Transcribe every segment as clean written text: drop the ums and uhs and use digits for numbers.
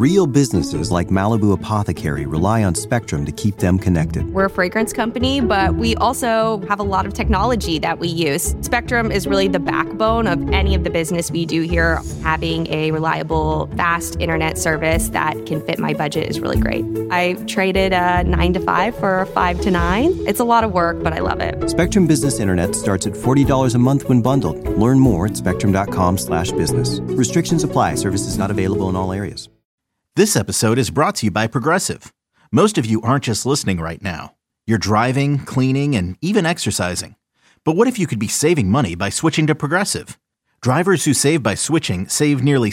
Real businesses like Malibu Apothecary rely on Spectrum to keep them connected. We're a fragrance company, but we also have a lot of technology that we use. Spectrum is really the backbone of any of the business we do here. Having a reliable, fast internet service that can fit my budget is really great. I traded a 9 to 5 for a 5 to 9. It's a lot of work, but I love it. Spectrum Business Internet starts at $40 a month when bundled. Learn more at spectrum.com/business. Restrictions apply. Services not available in all areas. This episode is brought to you by Progressive. Most of you aren't just listening right now. You're driving, cleaning, and even exercising. But what if you could be saving money by switching to Progressive? Drivers who save by switching save nearly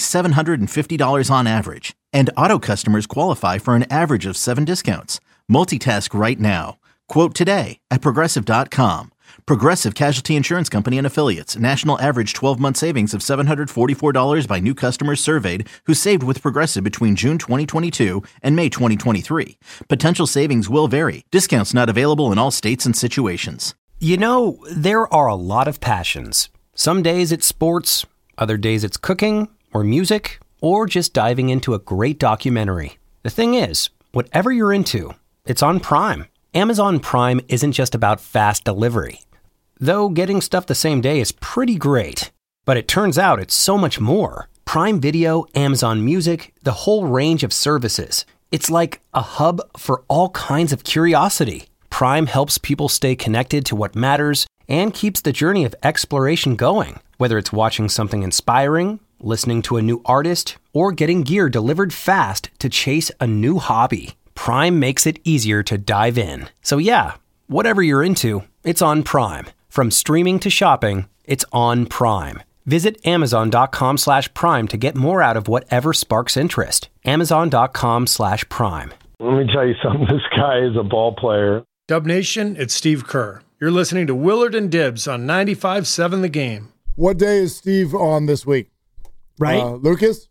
$750 on average. And auto customers qualify for an average of 7 discounts. Multitask right now. Quote today at Progressive.com. Progressive Casualty Insurance Company and Affiliates. National average 12-month savings of $744 by new customers surveyed who saved with Progressive between June 2022 and May 2023. Potential savings will vary. Discounts not available in all states and situations. You know, there are a lot of passions. Some days it's sports, other days it's cooking or music, or just diving into a great documentary. The thing is, whatever you're into, it's on Prime. Amazon Prime isn't just about fast delivery. Though getting stuff the same day is pretty great. But it turns out it's so much more. Prime Video, Amazon Music, the whole range of services. It's like a hub for all kinds of curiosity. Prime helps people stay connected to what matters and keeps the journey of exploration going. Whether it's watching something inspiring, listening to a new artist, or getting gear delivered fast to chase a new hobby. Prime makes it easier to dive in. So yeah, whatever you're into, it's on Prime. From streaming to shopping, it's on Prime. Visit Amazon.com/Prime to get more out of whatever sparks interest. Amazon.com/Prime. Let me tell you something. This guy is a ball player. Dub Nation, it's Steve Kerr. You're listening to Willard and Dibbs on 95.7 The Game. What day is Steve on this week? Right. Lucas?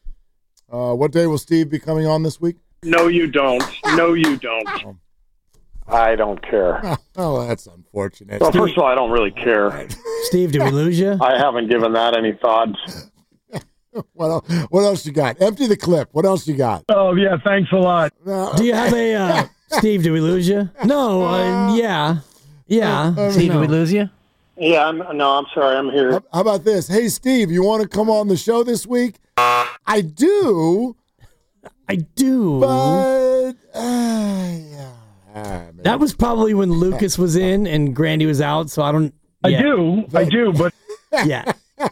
What day will Steve be coming on this week? No, you don't. No, you don't. I don't care. Oh, that's unfortunate. Well, first of all, I don't really care. Steve, did we lose you? I haven't given that any thought. What else you got? Empty the clip. What else you got? Oh, yeah, thanks a lot. Do you have a... Steve, did we lose you? No, yeah. Yeah. Steve, did we lose you? Yeah, I'm sorry. I'm here. How about this? Hey, Steve, you want to come on the show this week? I do. But, yeah. That was probably when Lucas was in and Grandy was out, so I don't... Yeah. I do, but... Yeah.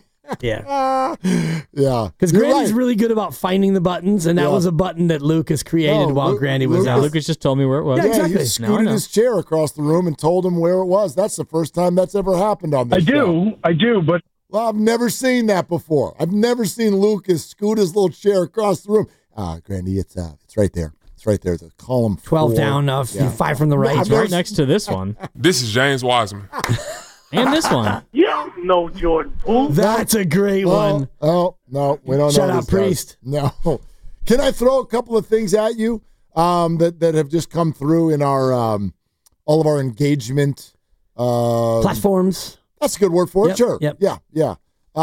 Yeah. Yeah. Because Grandy's really good about finding the buttons, and that was a button that Lucas created while Grandy was out. Lucas just told me where it was. Yeah, exactly. He scooted his chair across the room and told him where it was. That's the first time that's ever happened on this show. I do, but... Well, I've never seen that before. I've never seen Lucas scoot his little chair across the room. Grandy, it's right there. It's right there. The column 12 down, 5 from the right. It's right next to this one. This is James Wiseman. And this one. You don't know Jordan Poole. That's a great one. Oh, no, we don't know. Shut up, Priest. No. Can I throw a couple of things at you that have just come through in our all of our engagement platforms? That's a good word for it. Sure. Yep. Yeah.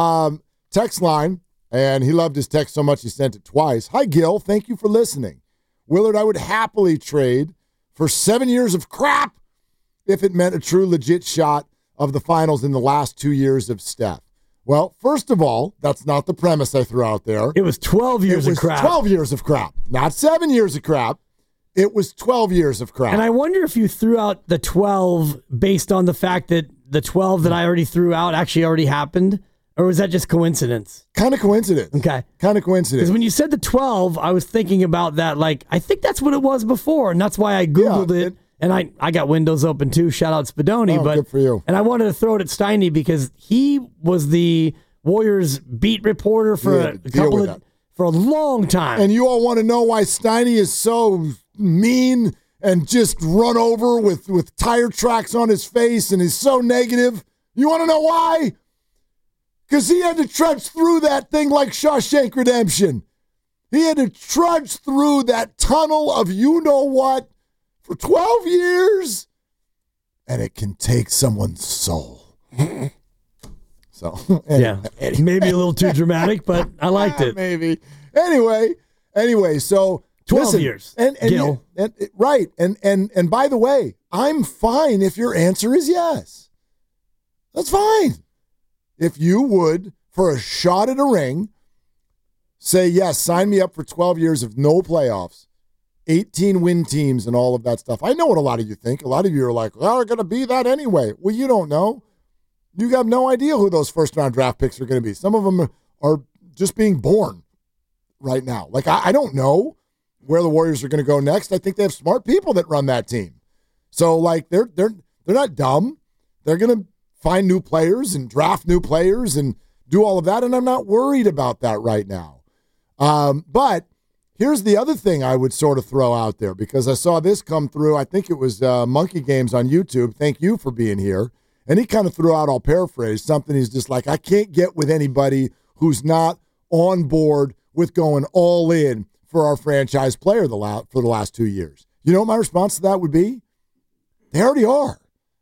Text line, and he loved his text so much he sent it twice. Hi, Gil. Thank you for listening. Willard, I would happily trade for 7 years of crap if it meant a true legit shot of the finals in the last 2 years of Steph. Well, first of all, that's not the premise I threw out there. It was 12 years of crap. 12 years of crap. Not 7 years of crap. It was 12 years of crap. And I wonder if you threw out the 12 based on the fact that the 12 that I already threw out actually already happened, or was that just coincidence? Kind of coincidence. Okay. Kind of coincidence. Because when you said the 12, I was thinking about that, like, I think that's what it was before, and that's why I Googled it. And I got Windows open too. Shout out Spadoni. But good for you. And I wanted to throw it at Steiny because he was the Warriors beat reporter for for a long time. And you all want to know why Steiny is so mean and just run over with tire tracks on his face and is so negative? You want to know why? Because he had to trudge through that thing like Shawshank Redemption. He had to trudge through that tunnel of you-know-what for 12 years, and it can take someone's soul. So, maybe a little too dramatic, but I liked it. Maybe. Anyway, Anyway, so 12 listen, years, and Gil. Right. And by the way, I'm fine if your answer is yes. That's fine. If you would, for a shot at a ring, say, yes, sign me up for 12 years of no playoffs, 18-win teams and all of that stuff. I know what a lot of you think. A lot of you are like, well, they're going to be that anyway. Well, you don't know. You have no idea who those first-round draft picks are going to be. Some of them are just being born right now. Like, I don't know where the Warriors are going to go next. I think they have smart people that run that team. So, like, they're not dumb. They're going to find new players and draft new players and do all of that, and I'm not worried about that right now. But here's the other thing I would sort of throw out there, because I saw this come through. I think it was Monkey Games on YouTube. Thank you for being here. And he kind of threw out, I'll paraphrase, something he's just like, I can't get with anybody who's not on board with going all in for our franchise player for the last 2 years. You know what my response to that would be? They already are.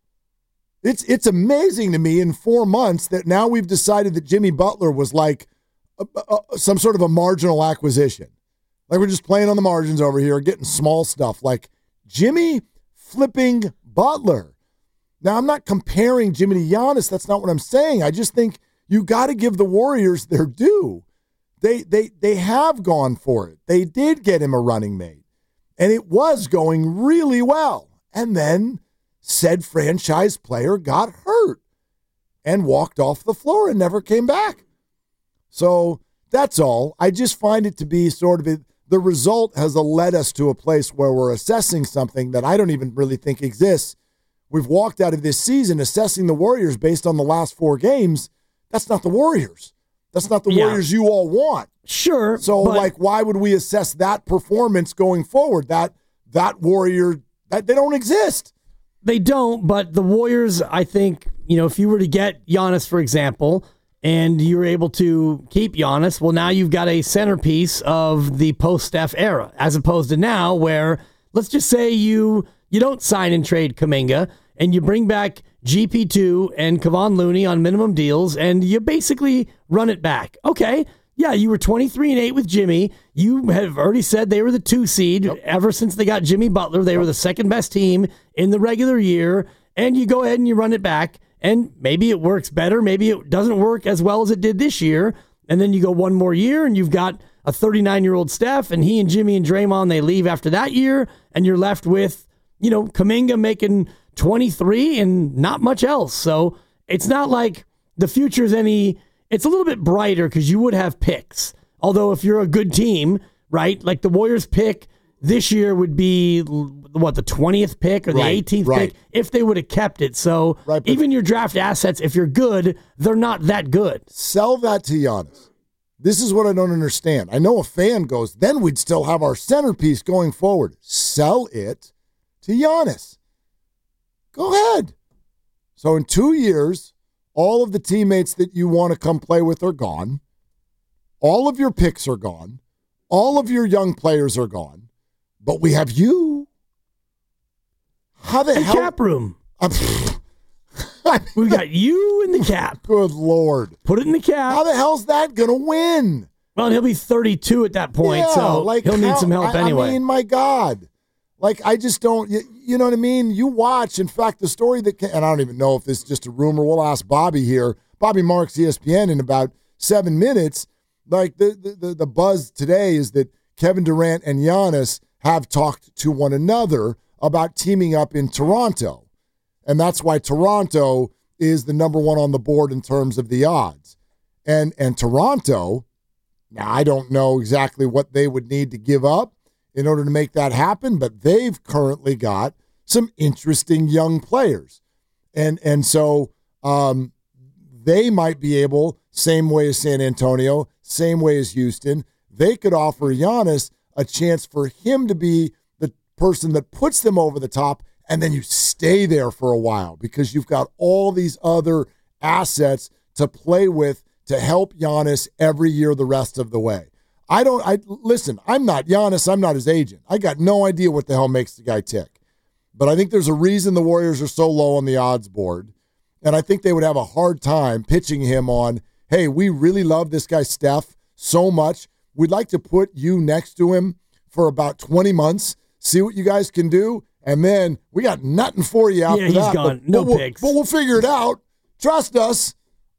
It's amazing to me in 4 months that now we've decided that Jimmy Butler was like some sort of a marginal acquisition. Like we're just playing on the margins over here, getting small stuff like Jimmy flipping Butler. Now, I'm not comparing Jimmy to Giannis. That's not what I'm saying. I just think you got to give the Warriors their due. They have gone for it. They did get him a running mate, and it was going really well. And then said franchise player got hurt and walked off the floor and never came back. So that's all. I just find it to be sort of the result has led us to a place where we're assessing something that I don't even really think exists. We've walked out of this season assessing the Warriors based on the last 4 games. That's not the Warriors. That's not the Warriors you all want. Sure. So, why would we assess that performance going forward? That Warrior, that they don't exist. They don't, but the Warriors, I think, if you were to get Giannis, for example, and you were able to keep Giannis, well, now you've got a centerpiece of the post-Steph era, as opposed to now where, let's just say you don't sign and trade Kuminga, and you bring back GP2 and Kevon Looney on minimum deals, and you basically run it back. Okay, yeah, you were 23-8 with Jimmy. You have already said they were the 2 seed. Yep. Ever since they got Jimmy Butler, they were the second best team in the regular year, and you go ahead and you run it back, and maybe it works better. Maybe it doesn't work as well as it did this year, and then you go one more year, and you've got a 39-year-old Steph, and he and Jimmy and Draymond, they leave after that year, and you're left with, Kuminga making 23 and not much else. So it's not like the future's it's a little bit brighter because you would have picks. Although if you're a good team, right, like the Warriors pick this year would be, the 20th pick or the 18th pick if they would have kept it. So even your draft assets, if you're good, they're not that good. Sell that to Giannis. This is what I don't understand. I know a fan goes, then we'd still have our centerpiece going forward. Sell it to Giannis. Go ahead. So in 2 years, all of the teammates that you want to come play with are gone. All of your picks are gone. All of your young players are gone. But we have you. How the hell? Cap room. We've got you in the cap. Good Lord. Put it in the cap. How the hell's that going to win? Well, he'll be 32 at that point, so he'll need some help anyway. I mean, my God. I just don't, you know what I mean? You watch, in fact, the story and I don't even know if this is just a rumor. We'll ask Bobby here. Bobby Marks, ESPN, in about 7 minutes. The buzz today is that Kevin Durant and Giannis have talked to one another about teaming up in Toronto. And that's why Toronto is the number 1 on the board in terms of the odds. And Toronto, now I don't know exactly what they would need to give up in order to make that happen, but they've currently got some interesting young players. And so they might be able, same way as San Antonio, same way as Houston, they could offer Giannis a chance for him to be the person that puts them over the top, and then you stay there for a while because you've got all these other assets to play with to help Giannis every year the rest of the way. Listen, I'm not Giannis. I'm not his agent. I got no idea what the hell makes the guy tick. But I think there's a reason the Warriors are so low on the odds board. And I think they would have a hard time pitching him on, hey, we really love this guy Steph so much We'd like to put you next to him for about 20 months, see what you guys can do, and then we got nothing for you after he's that. gone. No picks. But we'll figure it out. Trust us.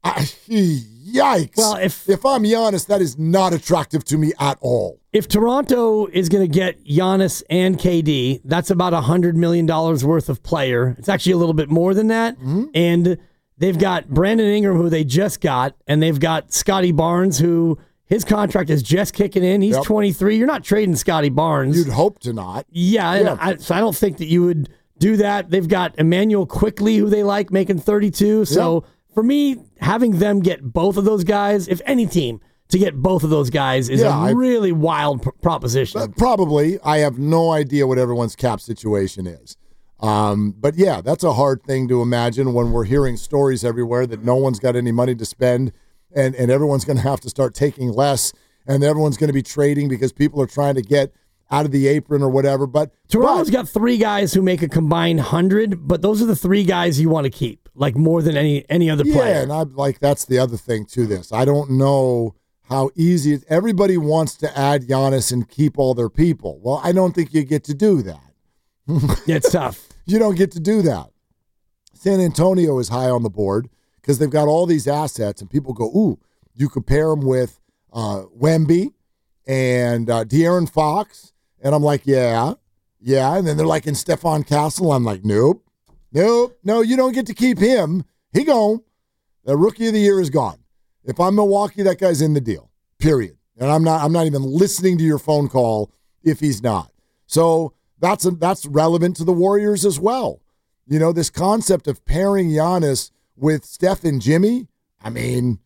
Yikes. Well, if I'm Giannis, that is not attractive to me at all. If Toronto is going to get Giannis and KD, that's about $100 million worth of player. It's actually a little bit more than that. Mm-hmm. And they've got Brandon Ingram, who they just got, and they've got Scotty Barnes, who his contract is just kicking in. He's 23. You're not trading Scotty Barnes. You'd hope to not. Yeah. So I don't think that you would do that. They've got Emmanuel Quickly, who they like, making 32. So for me, having them get both of those guys, if any team to get both of those guys is a really wild proposition. Probably. I have no idea what everyone's cap situation is. But yeah, that's a hard thing to imagine when we're hearing stories everywhere that no one's got any money to spend and everyone's going to have to start taking less and everyone's going to be trading because people are trying to get out of the apron or whatever. But Toronto's got 3 guys who make a combined 100, but those are the 3 guys you want to keep, like more than any other player. Yeah, and I'm like, that's the other thing to this. I don't know how easy it is. Everybody wants to add Giannis and keep all their people. Well, I don't think you get to do that. It's tough. You don't get to do that. San Antonio is high on the board because they've got all these assets, and people go, ooh, you could pair them with Wemby and De'Aaron Fox. And I'm like, yeah. And then they're like, in Stephon Castle. I'm like, nope. No, you don't get to keep him. He gone. The rookie of the year is gone. If I'm Milwaukee, that guy's in the deal, period. And I'm not even listening to your phone call if he's not. So that's relevant to the Warriors as well. You know, this concept of pairing Giannis with Steph and Jimmy. I mean,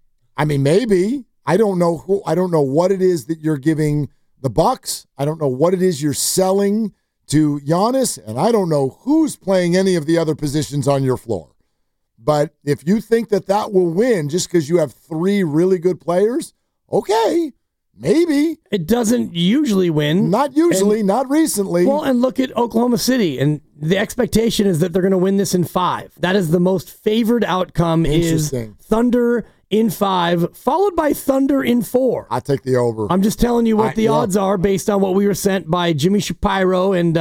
maybe. I don't know what it is that you're giving the Bucks. I don't know what it is you're selling to Giannis, and I don't know who's playing any of the other positions on your floor. But if you think that will win just because you have 3 really good players, okay, maybe. It doesn't usually win. Not usually, not recently. Well, and look at Oklahoma City, and the expectation is that they're going to win this in 5. That is the most favored outcome is Thunder in 5, followed by Thunder in 4. I take the over. I'm just telling you what the odds are based on what we were sent by Jimmy Shapiro and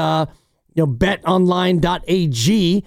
betonline.ag.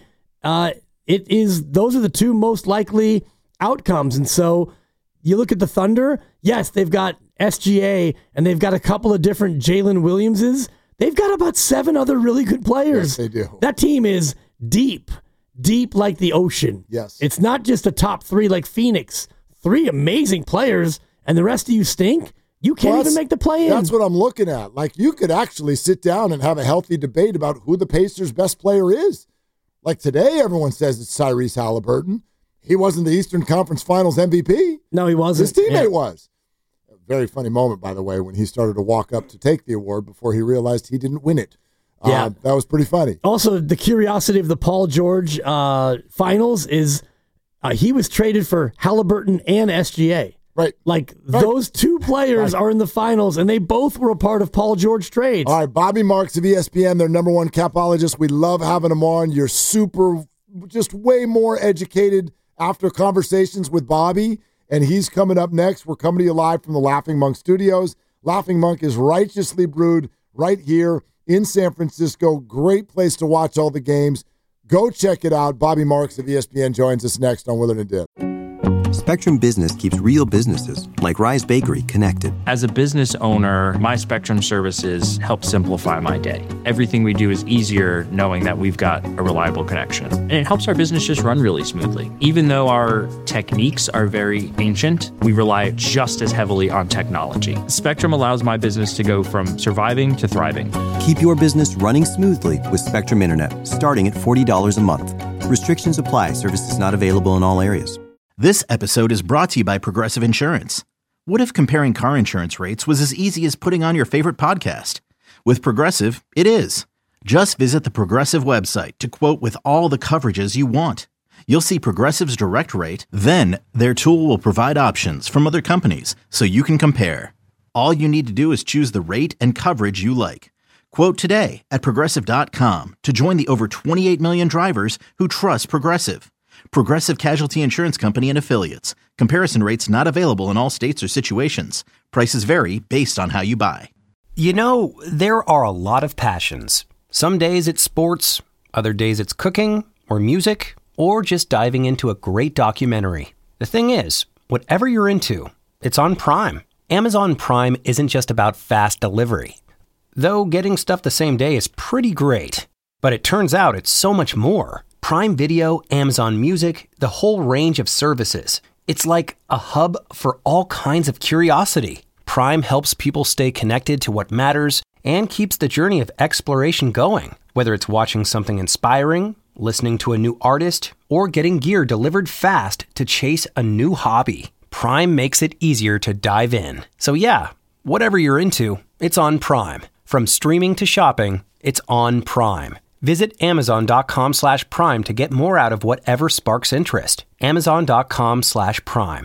Those are the 2 most likely outcomes. And so you look at the Thunder, yes, they've got SGA and they've got a couple of different Jalen Williamses. They've got about 7 other really good players. Yes, they do. That team is deep like the ocean. Yes. It's not just a top 3 like Phoenix. 3 amazing players, and the rest of you stink. You can't even make the play-in. That's what I'm looking at. Like, you could actually sit down and have a healthy debate about who the Pacers' best player is. Like today, everyone says it's Tyrese Halliburton. He wasn't the Eastern Conference Finals MVP. No, he wasn't. His teammate was. A very funny moment, by the way, when he started to walk up to take the award before he realized he didn't win it. Yeah. That was pretty funny. Also, the curiosity of the Paul George finals is he was traded for Halliburton and SGA. Right. Those 2 players are in the finals, and they both were a part of Paul George trades. All right, Bobby Marks of ESPN, their number 1 capologist. We love having him on. You're just way more educated after conversations with Bobby, and he's coming up next. We're coming to you live from the Laughing Monk Studios. Laughing Monk is righteously brewed right here in San Francisco. Great place to watch all the games. Go check it out. Bobby Marks of ESPN joins us next on Willard and Dib. Spectrum Business keeps real businesses, like Rise Bakery, connected. As a business owner, my Spectrum services help simplify my day. Everything we do is easier knowing that we've got a reliable connection. And it helps our business just run really smoothly. Even though our techniques are very ancient, we rely just as heavily on technology. Spectrum allows my business to go from surviving to thriving. Keep your business running smoothly with Spectrum Internet, starting at $40 a month. Restrictions apply. Services not available in all areas. This episode is brought to you by Progressive Insurance. What if comparing car insurance rates was as easy as putting on your favorite podcast? With Progressive, it is. Just visit the Progressive website to quote with all the coverages you want. You'll see Progressive's direct rate, then their tool will provide options from other companies so you can compare. All you need to do is choose the rate and coverage you like. Quote today at Progressive.com to join the over 28 million drivers who trust Progressive. Progressive Casualty Insurance Company and Affiliates. Comparison rates not available in all states or situations. Prices vary based on how you buy. You know, there are a lot of passions. Some days it's sports, other days it's cooking or music, or just diving into a great documentary. The thing is, whatever you're into, it's on Prime. Amazon Prime isn't just about fast delivery. Though getting stuff the same day is pretty great. But it turns out it's so much more. Prime Video, Amazon Music, the whole range of services. It's like a hub for all kinds of curiosity. Prime helps people stay connected to what matters and keeps the journey of exploration going. Whether it's watching something inspiring, listening to a new artist, or getting gear delivered fast to chase a new hobby, Prime makes it easier to dive in. So yeah, whatever you're into, it's on Prime. From streaming to shopping, it's on Prime. Visit Amazon.com/Prime to get more out of whatever sparks interest. Amazon.com/Prime.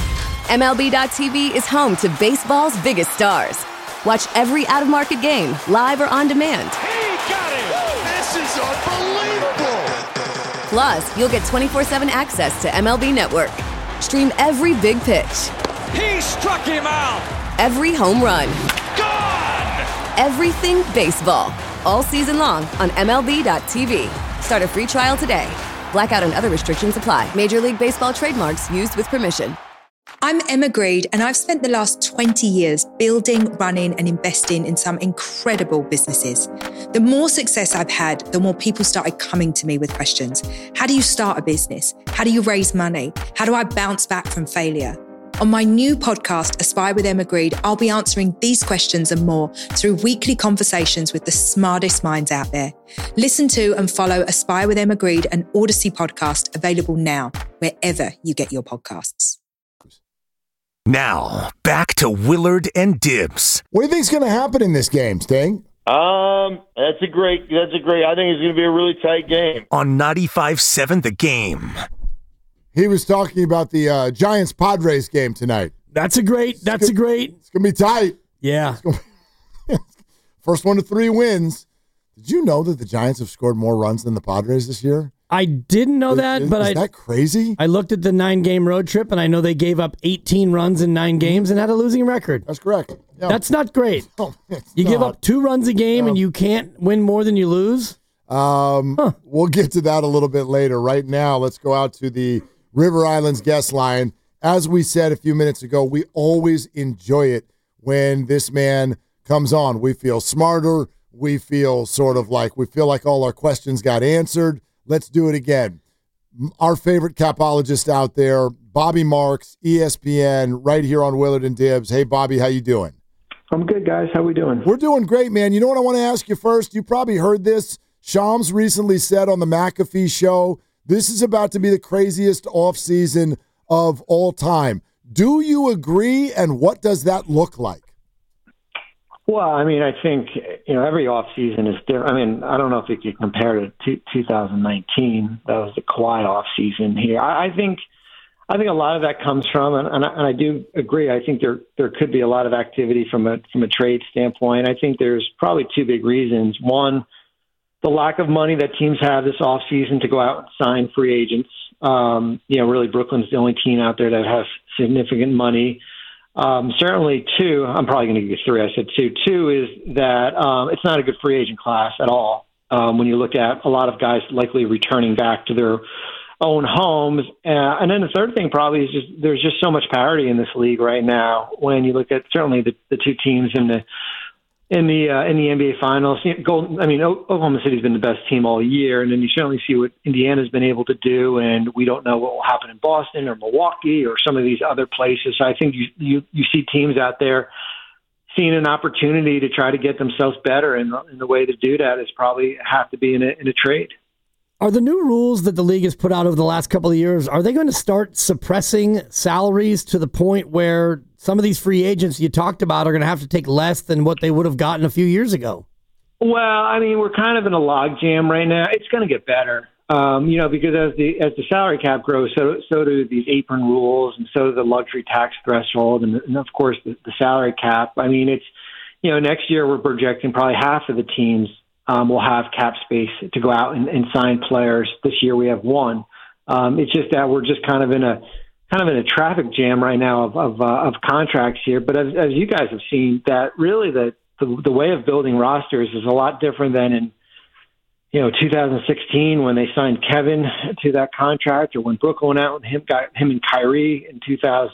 MLB.tv is home to baseball's biggest stars. Watch every out-of-market game, live or on demand. He got it! This is unbelievable! Plus, you'll get 24/7 access to MLB Network. Stream every big pitch. He struck him out! Every home run. Gone! Everything baseball. All season long on MLB.tv. Start a free trial today. Blackout and other restrictions apply. Major League Baseball trademarks used with permission. I'm Emma Greed, and I've spent the last 20 years building, running, and investing in some incredible businesses. The more success I've had, the more people started coming to me with questions. How do you start a business? How do you raise money? How do I bounce back from failure? On my new podcast, Aspire with Emma Greed, I'll be answering these questions and more through weekly conversations with the smartest minds out there. Listen to and follow Aspire with Emma Greed, an Odyssey podcast, available now, wherever you get your podcasts. Now, back to Willard and Dibbs. What do you think's going to happen in this game, Sting? That's a great. I think it's going to be a really tight game. On 95.7 The Game. He was talking about the Giants-Padres game tonight. That's a great. It's going to be tight. Yeah. First 1 to 3 wins. Did you know that the Giants have scored more runs than the Padres this year? I didn't know that, but is that crazy? I looked at the 9-game road trip, and I know they gave up 18 runs in 9 games and had a losing record. That's correct. Yeah. That's not great. No, give up 2 runs a game, and you can't win more than you lose? We'll get to that a little bit later. Right now, let's go out to the River Islands guest line. As we said a few minutes ago, we always enjoy it when this man comes on. We feel smarter. We feel like all our questions got answered. Let's do it again. Our favorite capologist out there, Bobby Marks, ESPN, right here on Willard and Dibbs. Hey, Bobby, how you doing? I'm good, guys. How we doing? We're doing great, man. You know what I want to ask you first? You probably heard this. Shams recently said on the McAfee show, this is about to be the craziest offseason of all time. Do you agree, and what does that look like? Well, I mean, I think, every offseason is different. I mean, I don't know if you could compare it to 2019. That was the quiet offseason here. I think a lot of that comes from, and I do agree, I think there could be a lot of activity from a trade standpoint. I think there's probably 2 big reasons. One, the lack of money that teams have this offseason to go out and sign free agents. Really Brooklyn's the only team out there that has significant money. Certainly 2, I'm probably going to give you 3. I said 2. 2 is that it's not a good free agent class at all. When you look at a lot of guys likely returning back to their own homes. And then the third thing probably is just there's just so much parity in this league right now. When you look at certainly the 2 teams in the NBA Finals, Oklahoma City's been the best team all year, and then you certainly see what Indiana's been able to do, and we don't know what will happen in Boston or Milwaukee or some of these other places. So I think you see teams out there seeing an opportunity to try to get themselves better, and the way to do that is probably have to be in a trade. Are the new rules that the league has put out over the last couple of years, are they going to start suppressing salaries to the point where some of these free agents you talked about are going to have to take less than what they would have gotten a few years ago? Well, I mean, we're kind of in a logjam right now. It's going to get better, because as the salary cap grows, so do these apron rules, and so do the luxury tax threshold, and of course the salary cap. I mean, it's next year we're projecting probably half of the teams will have cap space to go out and sign players. This year we have 1. It's just that we're just kind of in a traffic jam right now of contracts here. But as you guys have seen, that really the way of building rosters is a lot different than in 2016 when they signed Kevin to that contract, or when Brooklyn went out and got him and Kyrie in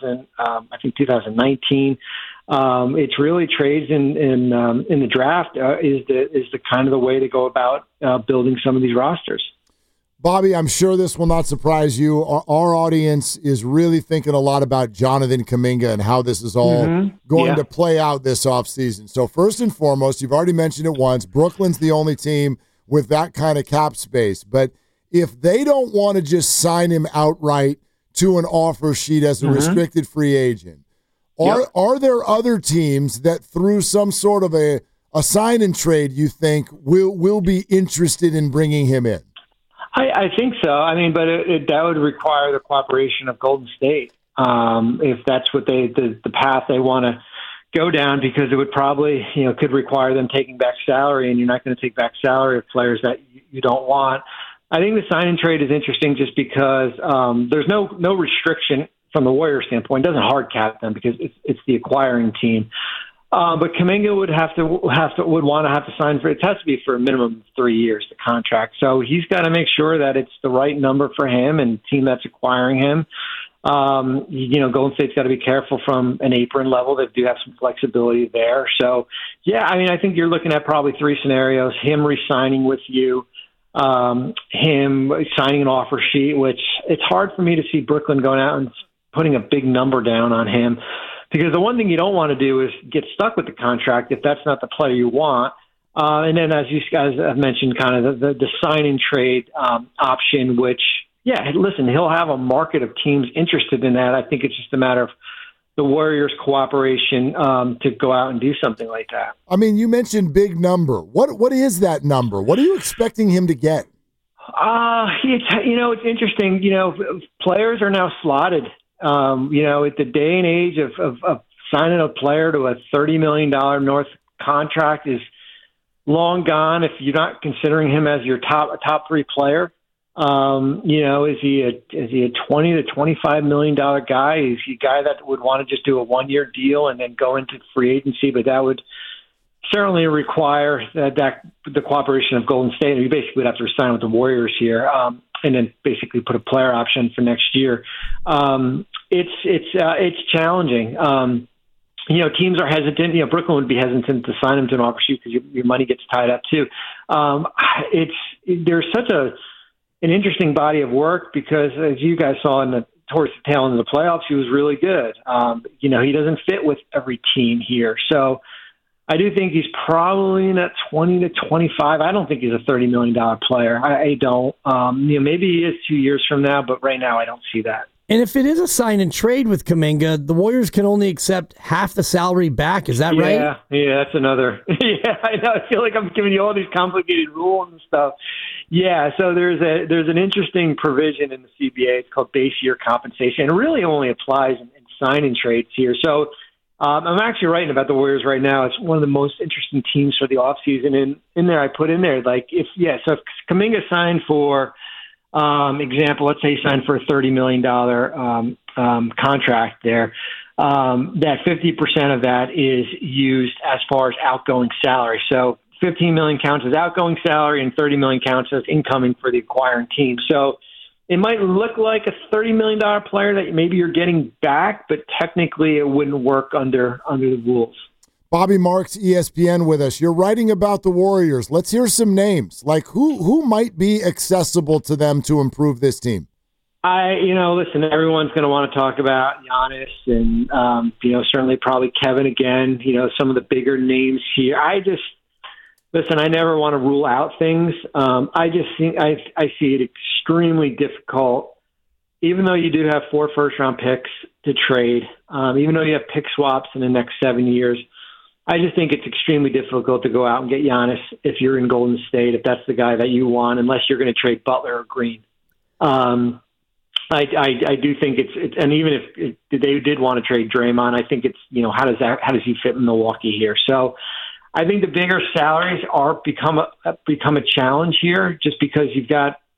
2019. It's really trades in the draft is the kind of the way to go about building some of these rosters. Bobby, I'm sure this will not surprise you. Our audience is really thinking a lot about Jonathan Kuminga and how this is all going to play out this offseason. So first and foremost, you've already mentioned it once, Brooklyn's the only team with that kind of cap space. But if they don't want to just sign him outright to an offer sheet as a restricted free agent, are there other teams that through some sort of a sign and trade you think will be interested in bringing him in? I think so. I mean, but that would require the cooperation of Golden State if that's what the path they want to go down, because it would probably could require them taking back salary, and you're not going to take back salary of players that you don't want. I think the sign and trade is interesting just because there's no restriction from the Warriors standpoint. It doesn't hard cap them because it's the acquiring team. But Kuminga would want to have to sign for it. It has to be for a minimum of 3 years, the contract. So he's got to make sure that it's the right number for him and the team that's acquiring him. Golden State's got to be careful from an apron level. They do have some flexibility there. So, yeah, I mean, I think you're looking at probably three scenarios: him re-signing with you, him signing an offer sheet, which it's hard for me to see Brooklyn going out and putting a big number down on him. Because the one thing you don't want to do is get stuck with the contract if that's not the player you want. And then, as you guys have mentioned, kind of the sign and trade option, which, listen, he'll have a market of teams interested in that. I think it's just a matter of the Warriors' cooperation to go out and do something like that. I mean, you mentioned big number. What is that number? What are you expecting him to get? It's interesting. Players are now slotted. At the day and age of signing a player to a $30 million north contract is long gone if you're not considering him as your top three player. Is he a $20 to $25 million guy? Is he a guy that would want to just do a 1-year deal and then go into free agency? But that would certainly require that the cooperation of Golden State. You basically would have to sign with the Warriors here. And then basically put a player option for next year. It's challenging. Teams are hesitant. Brooklyn would be hesitant to sign him to an offer sheet because your money gets tied up too. There's such an interesting body of work because, as you guys saw towards the tail end of the playoffs, he was really good. He doesn't fit with every team here, so I do think he's probably in that 20 to 25. I don't think he's a $30 million player. I don't. Maybe he is 2 years from now, but right now I don't see that. And if it is a sign and trade with Kuminga, the Warriors can only accept half the salary back. Is that right? Yeah, that's another. Yeah, I know. I feel like I'm giving you all these complicated rules and stuff. Yeah, so there's an interesting provision in the CBA. It's called base year compensation. It really only applies in sign and trades here. So I'm actually writing about the Warriors right now. It's one of the most interesting teams for the offseason. And in there, I put in there, if Kuminga signed for, example, let's say he signed for a $30 million contract there, that 50% of that is used as far as outgoing salary. So $15 million counts as outgoing salary and $30 million counts as incoming for the acquiring team. So it might look like a $30 million player that maybe you're getting back, but technically it wouldn't work under the rules. Bobby Marks, ESPN, with us. You're writing about the Warriors. Let's hear some names. Like who might be accessible to them to improve this team? Listen, everyone's going to want to talk about Giannis and, certainly probably Kevin again, some of the bigger names here. Listen, I never want to rule out things. I just think I see it extremely difficult, even though you do have 4 first-round picks to trade, even though you have pick swaps in the next 7 years. I just think it's extremely difficult to go out and get Giannis if you're in Golden State, if that's the guy that you want, unless you're going to trade Butler or Green. I do think it's and even if they did want to trade Draymond, I think it's how does he fit in Milwaukee here? So I think the bigger salaries become a challenge here, just because you've got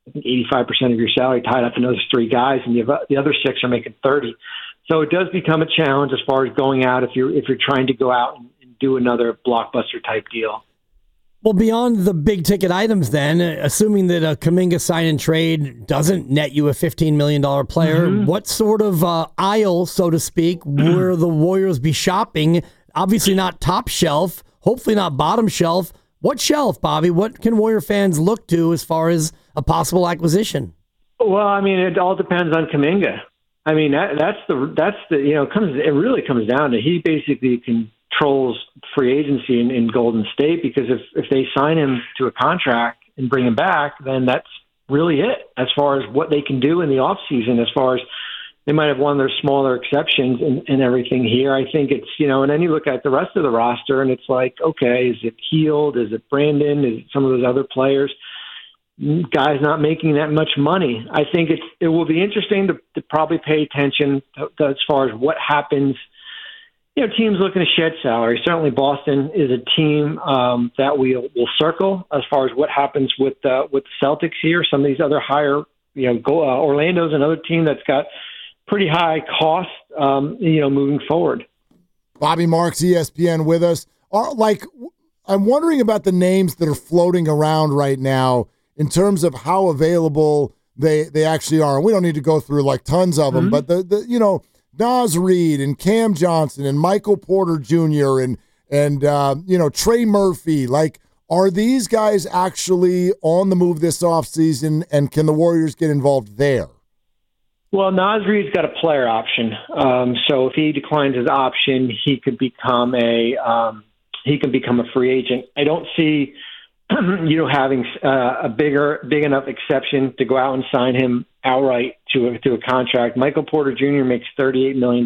I think 85% of your salary tied up in those three guys, and the other six are making 30. So it does become a challenge as far as going out if you're trying to go out and do another blockbuster type deal. Well, beyond the big ticket items then, assuming that a Kuminga sign and trade doesn't net you a $15 million player, what sort of aisle, so to speak, will the Warriors be shopping? Obviously not top shelf, hopefully not bottom shelf. What shelf, Bobby? What can Warrior fans look to as far as a possible acquisition? Well, I mean, it all depends on Kuminga. I mean, that's the it really comes down to he basically controls free agency in Golden State, because if they sign him to a contract and bring him back, then that's really it as far as what they can do in the offseason. As far as they might have one of their smaller exceptions and everything here. I think it's, and then you look at the rest of the roster and it's like, okay, is it Hield? Is it Brandon? Is it some of those other players? Guys not making that much money. I think it will be interesting to probably pay attention to as far as what happens. Teams looking to shed salary. Certainly Boston is a team that we'll circle as far as what happens with the Celtics here. Some of these other higher, Orlando's another team that's got pretty high cost, moving forward. Bobby Marks, ESPN, with us. I'm wondering about the names that are floating around right now in terms of how available they actually are. And we don't need to go through like tons of them, but the Naz Reid and Cam Johnson and Michael Porter Jr. and Trey Murphy, are these guys actually on the move this offseason, and can the Warriors get involved there? Well, Naz Reid's got a player option. So if he declines his option, he could become a free agent. I don't see having a big enough exception to go out and sign him outright to a contract. Michael Porter Jr. makes $38 million.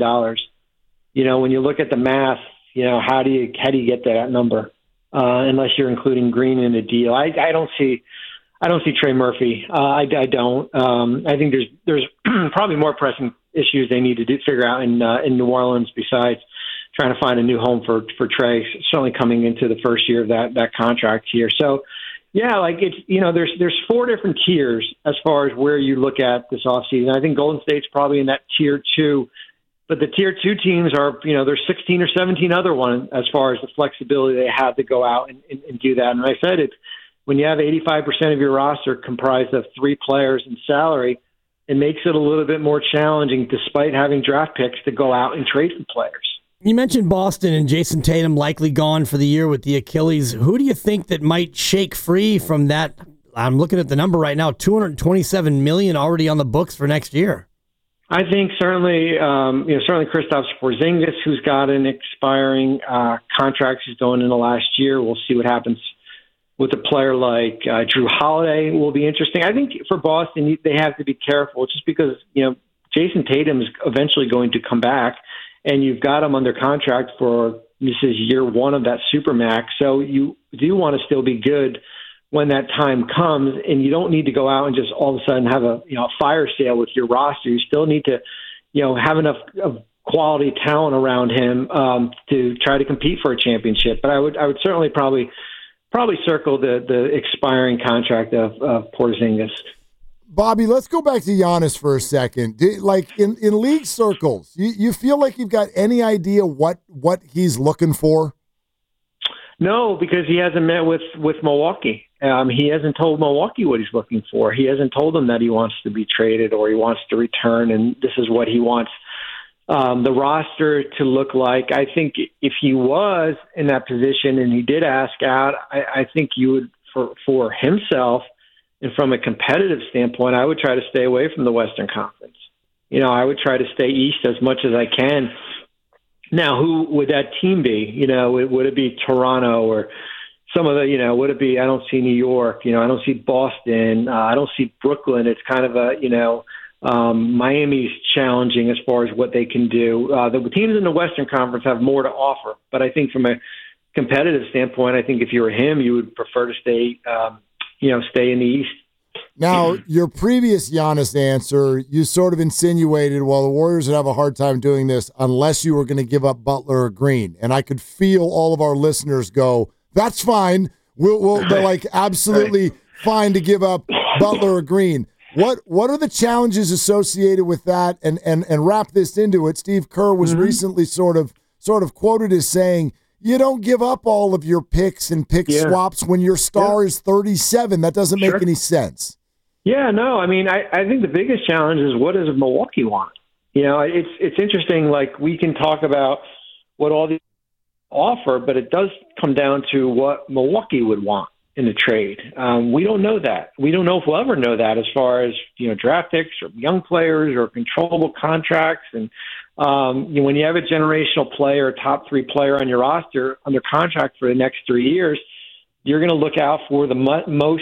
When you look at the math, how do you get to that number? Unless you're including Green in the deal. I don't see Trey Murphy. I don't. I think there's probably more pressing issues they need to figure out in New Orleans besides trying to find a new home for Trey, certainly coming into the first year of that contract here. So, yeah, there's four different tiers as far as where you look at this offseason. I think Golden State's probably in that tier 2, but the tier 2 teams are, there's 16 or 17 other ones as far as the flexibility they have to go out and do that. And I said when you have 85% of your roster comprised of 3 players and salary, it makes it a little bit more challenging despite having draft picks to go out and trade for players. You mentioned Boston and Jason Tatum likely gone for the year with the Achilles. Who do you think that might shake free from that? I'm looking at the number right now, $227 million already on the books for next year. I think certainly Kristaps Porzingis, who's got an expiring contract, who's going in the last year. We'll see what happens with a player like Drew Holiday. Will be interesting. I think for Boston, they have to be careful just because, Jason Tatum is eventually going to come back, and you've got him under contract for, this is year 1 of that Supermax. So you do want to still be good when that time comes, and you don't need to go out and just all of a sudden have a fire sale with your roster. You still need to have enough of quality talent around him to try to compete for a championship. But I would certainly probably circle the expiring contract of Porzingis. Bobby, let's go back to Giannis for a second. In league circles, you feel like you've got any idea what he's looking for? No, because he hasn't met with Milwaukee. He hasn't told Milwaukee what he's looking for. He hasn't told them that he wants to be traded or he wants to return, and this is what he wants the roster to look like. I think if he was in that position and he did ask out, I think you would, for himself and from a competitive standpoint, I would try to stay away from the Western Conference. I would try to stay east as much as I can. Now, who would that team be? Would it be Toronto or some of the, would it be, I don't see New York, I don't see Boston, I don't see Brooklyn. It's kind of a, Miami's challenging as far as what they can do. The teams in the Western Conference have more to offer, but I think from a competitive standpoint, I think if you were him, you would prefer to stay in the East. Now, your previous Giannis answer, you sort of insinuated, well, the Warriors would have a hard time doing this unless you were going to give up Butler or Green. And I could feel all of our listeners go, that's fine. We'll absolutely fine to give up Butler or Green. What are the challenges associated with that? And wrap this into it. Steve Kerr was recently sort of quoted as saying, you don't give up all of your picks and pick swaps when your star is 37. That doesn't make any sense. Yeah, no. I mean, I think the biggest challenge is, what does Milwaukee want? You know, it's interesting. Like, we can talk about what all these offer, but it does come down to what Milwaukee would want in a trade. We don't know that. We don't know if we'll ever know that, as far as, you know, draft picks or young players or controllable contracts. And when you have a generational player, a top 3 player on your roster under contract for the next 3 years, you're going to look out for the most,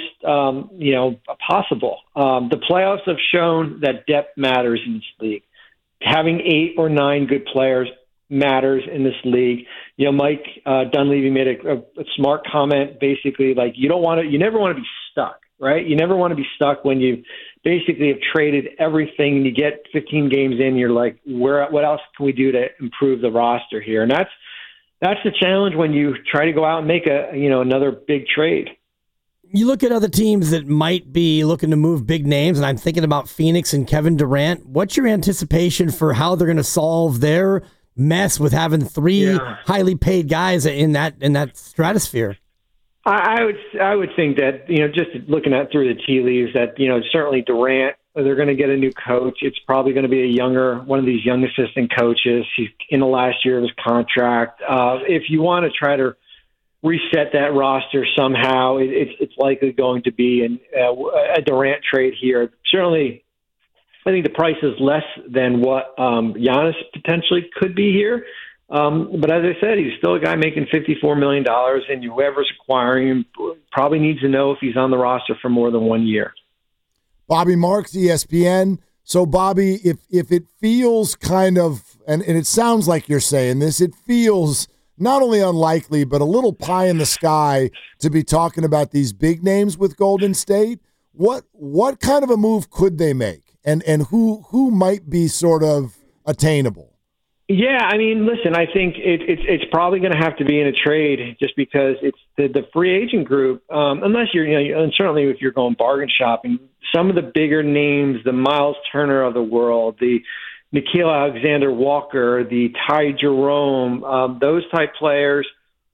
possible. The playoffs have shown that depth matters in this league. Having 8 or 9 good players matters in this league. You know, Mike Dunleavy made a smart comment, basically, like, you never want to be stuck, right? You never want to be stuck when you basically have traded everything and you get 15 games in, you're like, what else can we do to improve the roster here? And that's the challenge when you try to go out and make another big trade. You look at other teams that might be looking to move big names, and I'm thinking about Phoenix and Kevin Durant. What's your anticipation for how they're going to solve their mess with having 3 highly paid guys in that stratosphere? I would think that, just looking at through the tea leaves, that, certainly Durant, they're going to get a new coach. It's probably going to be one of these young assistant coaches. He's in the last year of his contract. If you want to try to reset that roster somehow, it's likely going to be a Durant trade here. Certainly, I think the price is less than what Giannis potentially could be here. But as I said, he's still a guy making $54 million, and whoever's acquiring him probably needs to know if he's on the roster for more than 1 year. Bobby Marks, ESPN. So, Bobby, if it feels kind of, and it sounds like you're saying this, it feels not only unlikely, but a little pie in the sky to be talking about these big names with Golden State. What kind of a move could they make? And who might be sort of attainable? Yeah, I mean, listen, I think it's probably going to have to be in a trade, just because it's the free agent group. Unless and certainly if you're going bargain shopping, some of the bigger names, the Miles Turner of the world, the Nickeil Alexander-Walker, the Ty Jerome, those type players,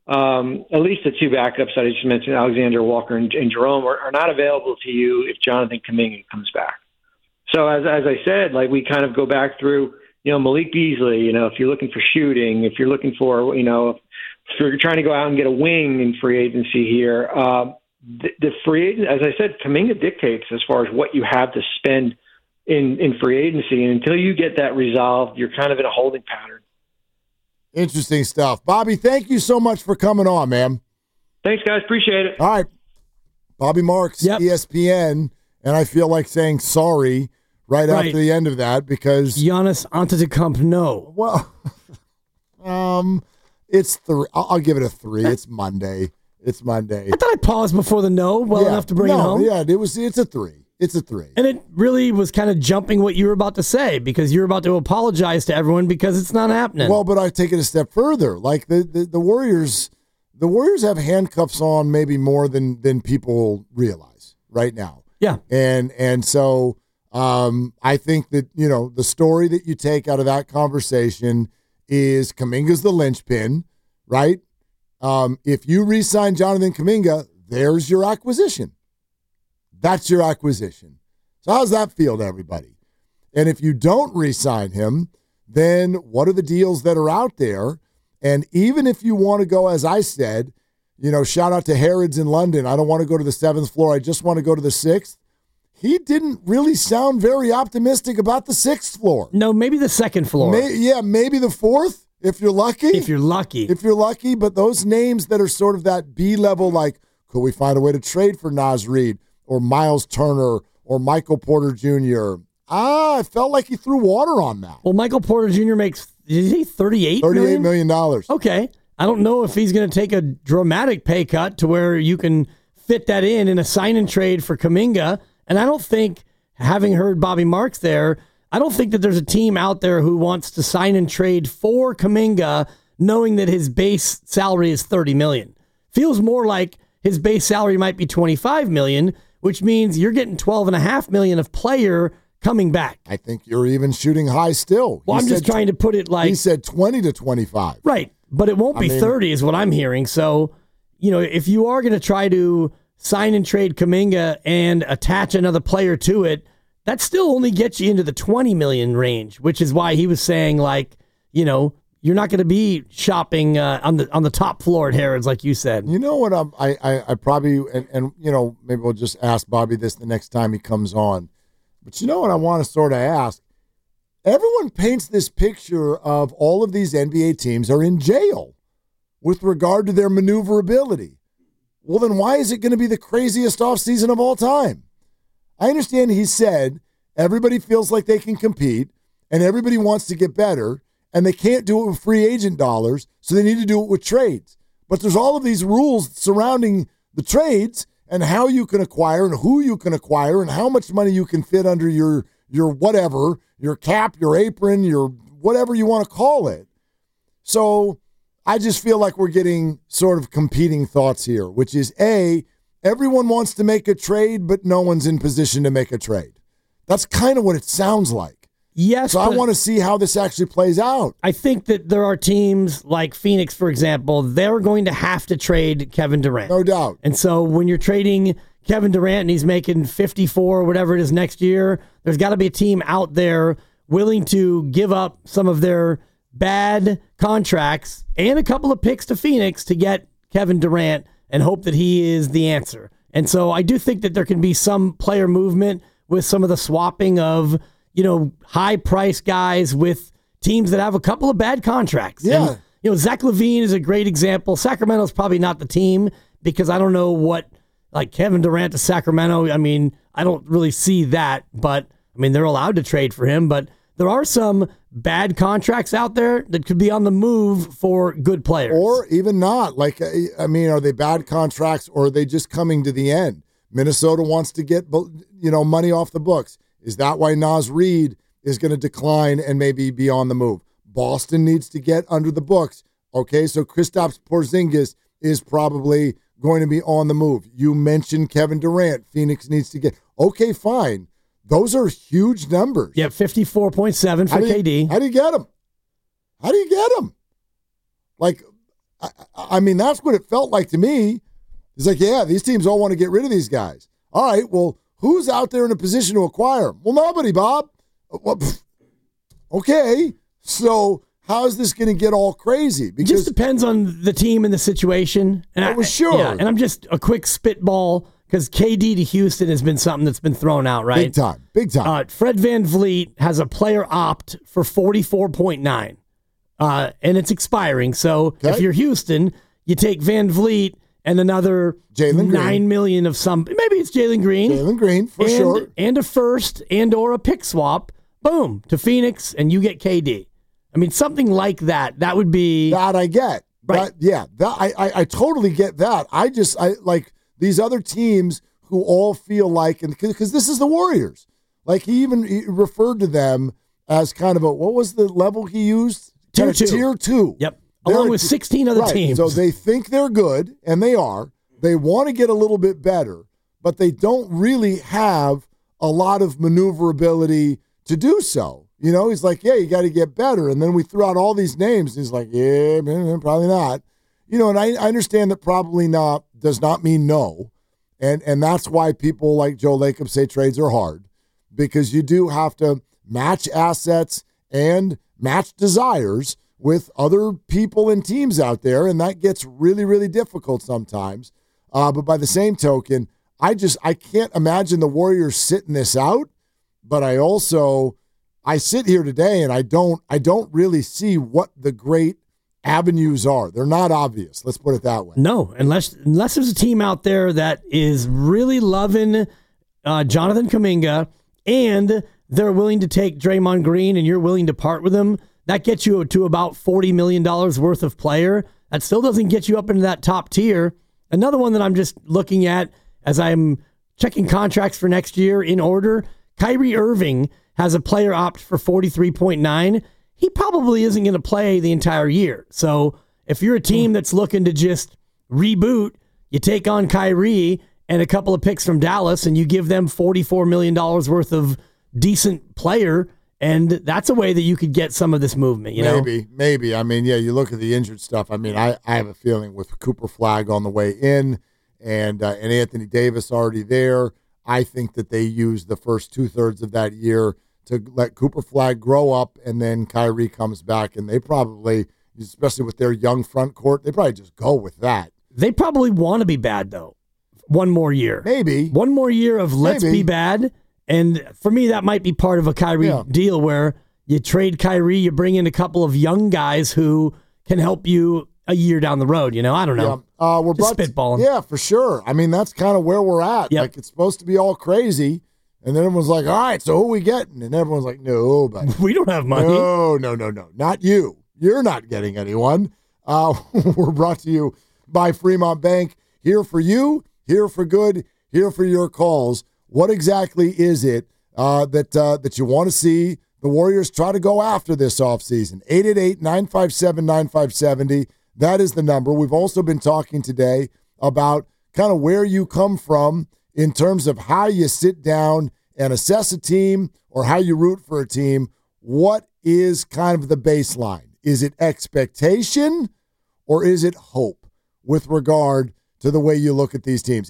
at least the 2 backups that I just mentioned, Alexander-Walker and Jerome, are not available to you if Jonathan Kuminga comes back. So as I said, like, we kind of go back through, Malik Beasley, if you're looking for shooting, if you're looking for, if you're trying to go out and get a wing in free agency here, the free agent, as I said, Kuminga dictates as far as what you have to spend in free agency. And until you get that resolved, you're kind of in a holding pattern. Interesting stuff. Bobby, thank you so much for coming on, man. Thanks, guys. Appreciate it. All right. Bobby Marks, ESPN, and I feel like saying sorry right after the end of that, because Giannis Antetokounmpo. Well, it's 3. I'll give it a 3. It's Monday. I thought I paused before the no enough to bring it home. Yeah, it's a 3. It's a 3. And it really was kind of jumping what you were about to say, because you're about to apologize to everyone because it's not happening. Well, but I take it a step further. Like the Warriors have handcuffs on maybe more than people realize right now. Yeah. And so I think that, the story that you take out of that conversation is Kuminga's the linchpin, right? If you re-sign Jonathan Kuminga, there's your acquisition. That's your acquisition. So how's that feel to everybody? And if you don't re-sign him, then what are the deals that are out there? And even if you want to go, as I said, shout out to Harrods in London, I don't want to go to the 7th floor, I just want to go to the 6th. He didn't really sound very optimistic about the 6th floor. No, maybe the 2nd floor. Maybe the 4th, if you're lucky. But those names that are sort of that B level, like, could we find a way to trade for Naz Reid or Miles Turner or Michael Porter Jr.? I felt like he threw water on that. Well, Michael Porter Jr. makes, is he $38 million? Okay. I don't know if he's going to take a dramatic pay cut to where you can fit that in a sign and trade for Kuminga. And I don't think, having heard Bobby Marks there, I don't think that there's a team out there who wants to sign and trade for Kuminga knowing that his base salary is $30 million. Feels more like his base salary might be $25 million, which means you're getting $12.5 million of player coming back. I think you're even shooting high still. Well, I'm just trying to put it like he said 20 to 25. Right, but it won't be 30 is what I'm hearing. So, if you are going to try to sign and trade Kuminga and attach another player to it, that still only gets you into the 20 million range, which is why he was saying you're not going to be shopping on the top floor at Harrods like you said. You know what? I probably and maybe we'll just ask Bobby this the next time he comes on. But you know what I want to sort of ask? Everyone paints this picture of all of these NBA teams are in jail with regard to their maneuverability. Well, then why is it going to be the craziest offseason of all time? I understand he said everybody feels like they can compete and everybody wants to get better and they can't do it with free agent dollars, so they need to do it with trades. But there's all of these rules surrounding the trades and how you can acquire and who you can acquire and how much money you can fit under your whatever, your cap, your apron, your whatever you want to call it. So I just feel like we're getting sort of competing thoughts here, which is A, everyone wants to make a trade, but no one's in position to make a trade. That's kind of what it sounds like. Yes. So I want to see how this actually plays out. I think that there are teams like Phoenix, for example, they're going to have to trade Kevin Durant. No doubt. And so when you're trading Kevin Durant and he's making 54 or whatever it is next year, there's got to be a team out there willing to give up some of their bad contracts and a couple of picks to Phoenix to get Kevin Durant and hope that he is the answer. And so I do think that there can be some player movement with some of the swapping of high price guys with teams that have a couple of bad contracts. Yeah. And, Zach LaVine is a great example. Sacramento's probably not the team because I don't know what, like Kevin Durant to Sacramento. I mean, I don't really see that, but they're allowed to trade for him, but there are some bad contracts out there that could be on the move for good players. Or even not. Are they bad contracts or are they just coming to the end? Minnesota wants to get, money off the books. Is that why Naz Reid is going to decline and maybe be on the move? Boston needs to get under the books. Okay, so Kristaps Porzingis is probably going to be on the move. You mentioned Kevin Durant. Phoenix needs to get. Okay, fine. Those are huge numbers. Yeah, 54.7 for KD. How do you get them? How do you get them? That's what it felt like to me. It's like, yeah, these teams all want to get rid of these guys. All right, well, who's out there in a position to acquire them? Well, nobody, Bob. Okay, so how is this going to get all crazy? Because it just depends on the team and the situation. And sure. Yeah, and I'm just a quick spitball because KD to Houston has been something that's been thrown out, right? Big time. Fred VanVleet has a player opt for 44.9, and it's expiring. So if you're Houston, you take VanVleet and another $9 million of some. Maybe it's Jalen Green. Jalen Green, for sure. And a first and or a pick swap. Boom, to Phoenix, and you get KD. Something like that. That would be... That I get. Right. I totally get that. I like these other teams who all feel like... Because this is the Warriors. Like, he referred to them as kind of a... What was the level he used? Tier 2. Tier 2. Yep. Along with 16 other teams. So they think they're good, and they are. They want to get a little bit better, but they don't really have a lot of maneuverability to do so. He's like, yeah, you got to get better. And then we threw out all these names. And he's like, yeah, probably not. And I understand that probably not does not mean no. And that's why people like Joe Lacob say trades are hard, because you do have to match assets and match desires with other people and teams out there, and that gets really, really difficult sometimes. But by the same token, I can't imagine the Warriors sitting this out, but I sit here today and I don't really see what the great avenues are. They're not obvious. Let's put it that way. No, unless there's a team out there that is really loving Jonathan Kuminga and they're willing to take Draymond Green and you're willing to part with him. That gets you to about $40 million worth of player. That still doesn't get you up into that top tier. Another one that I'm just looking at as I'm checking contracts for next year in order, Kyrie Irving has a player opt for 43.9. He probably isn't going to play the entire year. So if you're a team that's looking to just reboot, you take on Kyrie and a couple of picks from Dallas, and you give them $44 million worth of decent player, and that's a way that you could get some of this movement, you know? Maybe. I mean, yeah, you look at the injured stuff. I mean, I have a feeling with Cooper Flagg on the way in and Anthony Davis already there, I think that they used the first 2/3 of that year to let Cooper Flagg grow up, and then Kyrie comes back, and they probably, especially with their young front court, they probably just go with that. They probably want to be bad, though. One more year. Maybe. One more year of let's be bad. And for me, that might be part of a Kyrie deal where you trade Kyrie, you bring in a couple of young guys who can help you a year down the road. You know, I don't know. We're just spitballing. Yeah, for sure. I mean, that's kind of where we're at. Yep. Like, it's supposed to be all crazy. And then everyone's like, all right, so who we getting? And everyone's like, no, but we don't have money. No. Not you. You're not getting anyone. We're brought to you by Fremont Bank. Here for you, here for good, here for your calls. What exactly is it that you want to see the Warriors try to go after this offseason? 888-957-9570. That is the number. We've also been talking today about kind of where you come from in terms of how you sit down and assess a team or how you root for a team. What is kind of the baseline? Is it expectation or is it hope with regard to the way you look at these teams?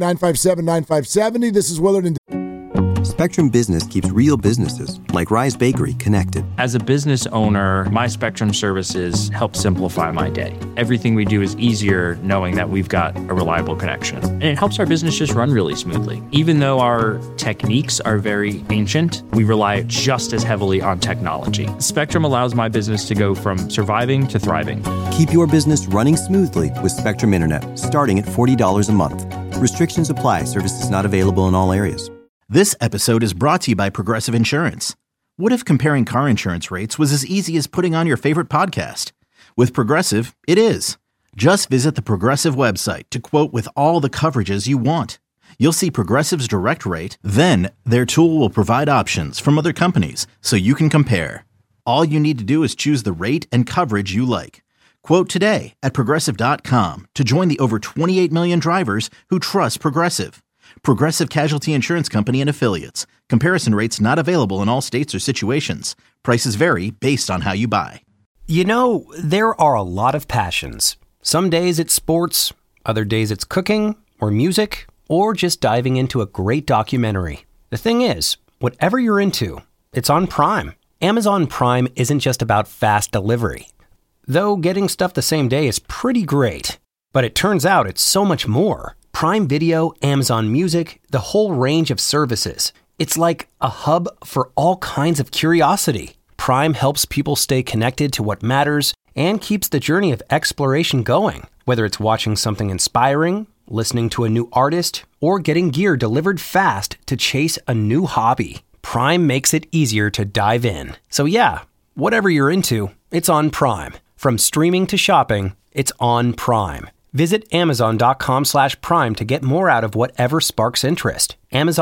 888-957-9570. This is Willard and Spectrum Business keeps real businesses, like Rise Bakery, connected. As a business owner, my Spectrum services help simplify my day. Everything we do is easier knowing that we've got a reliable connection. And it helps our business just run really smoothly. Even though our techniques are very ancient, we rely just as heavily on technology. Spectrum allows my business to go from surviving to thriving. Keep your business running smoothly with Spectrum Internet, starting at $40 a month. Restrictions apply. Services not available in all areas. This episode is brought to you by Progressive Insurance. What if comparing car insurance rates was as easy as putting on your favorite podcast? With Progressive, it is. Just visit the Progressive website to quote with all the coverages you want. You'll see Progressive's direct rate, then their tool will provide options from other companies so you can compare. All you need to do is choose the rate and coverage you like. Quote today at Progressive.com to join the over 28 million drivers who trust Progressive. Progressive Casualty Insurance Company and Affiliates. Comparison rates not available in all states or situations. Prices vary based on how you buy. You know, there are a lot of passions. Some days it's sports, other days it's cooking or music, or just diving into a great documentary. The thing is, whatever you're into, it's on Prime. Amazon Prime isn't just about fast delivery. Though getting stuff the same day is pretty great. But it turns out it's so much more. Prime Video, Amazon Music, the whole range of services. It's like a hub for all kinds of curiosity. Prime helps people stay connected to what matters and keeps the journey of exploration going. Whether it's watching something inspiring, listening to a new artist, or getting gear delivered fast to chase a new hobby, Prime makes it easier to dive in. So yeah, whatever you're into, it's on Prime. From streaming to shopping, it's on Prime. Visit Amazon.com/Prime to get more out of whatever sparks interest.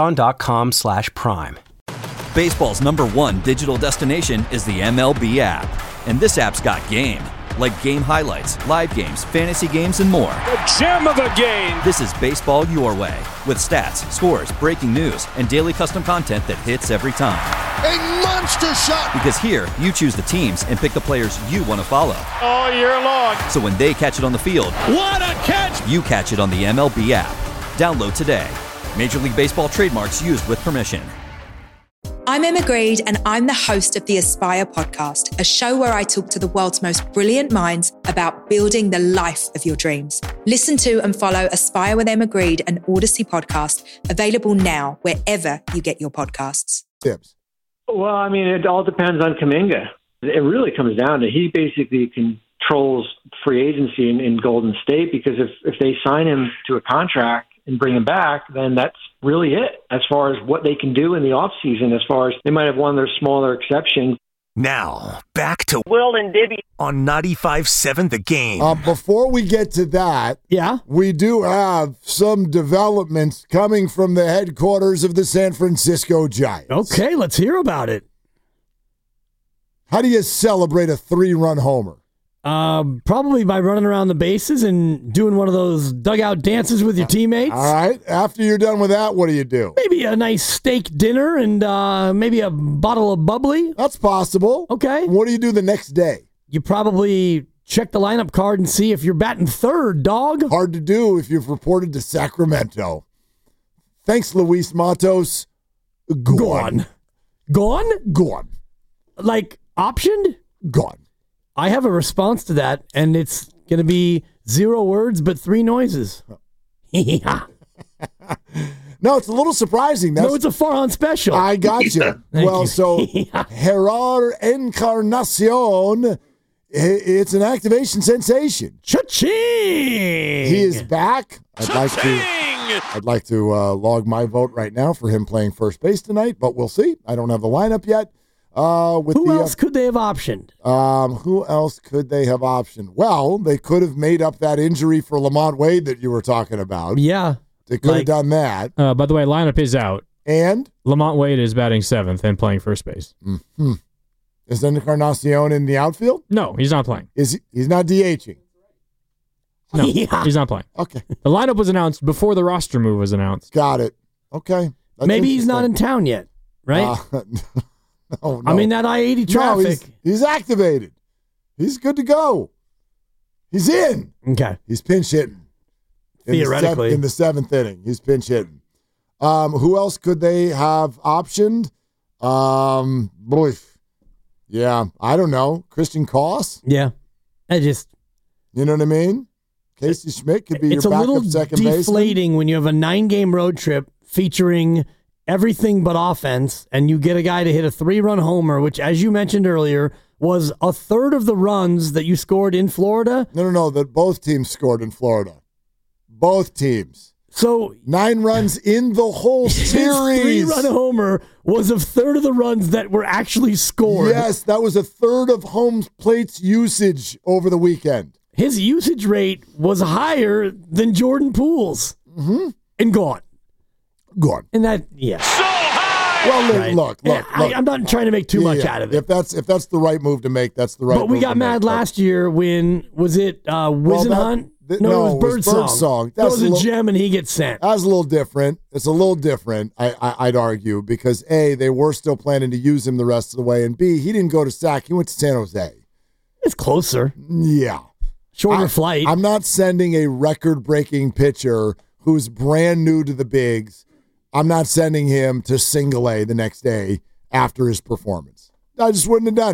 Amazon.com/Prime. Baseball's #1 digital destination is the MLB app. And this app's got game. Like game highlights, live games, fantasy games, and more. The gem of the game! This is baseball your way. With stats, scores, breaking news, and daily custom content that hits every time. A monster shot! Because here, you choose the teams and pick the players you want to follow. All year long. So when they catch it on the field, what a catch! You catch it on the MLB app. Download today. Major League Baseball trademarks used with permission. I'm Emma Greed, and I'm the host of the Aspire podcast, a show where I talk to the world's most brilliant minds about building the life of your dreams. Listen to and follow Aspire with Emma Greed, an Odyssey podcast, available now wherever you get your podcasts. Tips. Well, I mean, it all depends on Kuminga. It really comes down to he basically controls free agency in Golden State, because if they sign him to a contract and bring him back, then that's really it as far as what they can do in the offseason, as far as they might have one of their smaller exceptions. Now, back to Will and Dibby on 95.7 The Game. Before we get to that, we do have some developments coming from the headquarters of the San Francisco Giants. Okay, let's hear about it. How do you celebrate a 3-run homer? Probably by running around the bases and doing one of those dugout dances with your teammates. All right. After you're done with that, what do you do? Maybe a nice steak dinner and maybe a bottle of bubbly. That's possible. Okay. What do you do the next day? You probably check the lineup card and see if you're batting third, dog. Hard to do if you've reported to Sacramento. Thanks, Luis Matos. Gone. Gone? Gone. Like optioned? Gone. I have a response to that, and it's going to be 0 words but 3 noises. No, it's a little surprising. No, it's a Farhan special. I got you. Well, so Gerard Encarnacion, it's an activation sensation. Cha-ching! He is back. I'd like to log my vote right now for him playing first base tonight, but we'll see. I don't have the lineup yet. Who else could they have optioned? Who else could they have optioned? Well, they could have made up that injury for Lamont Wade that you were talking about. Yeah. They could have done that. By the way, lineup is out. And? Lamont Wade is batting 7th and playing first base. Mm-hmm. Is Encarnacion in the outfield? No, he's not playing. He's not DHing? No, he's not playing. Okay. The lineup was announced before the roster move was announced. Got it. Okay. Maybe he's not in town yet, right? No. I mean, that I-80 traffic. No, he's activated. He's good to go. He's in. Okay. He's pinch hitting. Theoretically. In the 7th inning. He's pinch hitting. Who else could they have optioned? Yeah, I don't know. Christian Koss? Yeah. You know what I mean? Casey Schmidt could be your backup second baseman. It's a little deflating when you have a 9-game road trip featuring everything but offense, and you get a guy to hit a 3-run homer, which, as you mentioned earlier, was a third of the runs that you scored in Florida. No, that both teams scored in Florida. Both teams. So 9 runs in the whole series. 3-run homer was a third of the runs that were actually scored. Yes, that was a third of home plate's usage over the weekend. His usage rate was higher than Jordan Poole's. Mm-hmm. And gone. And that, yeah. So high! Well, Right. look. I'm not trying to make too much out of it. If that's the right move to make, that's the right move But we got mad last year when, was it Wizenhunt? No, it was Birdsong. That was a gem and he gets sent. That was a little different. It's a little different, I'd argue, because A, they were still planning to use him the rest of the way, and B, he didn't go to SAC. He went to San Jose. It's closer. Yeah. Shorter flight. I'm not sending a record-breaking pitcher who's brand new to the bigs. I'm not sending him to single A the next day after his performance. I just wouldn't have done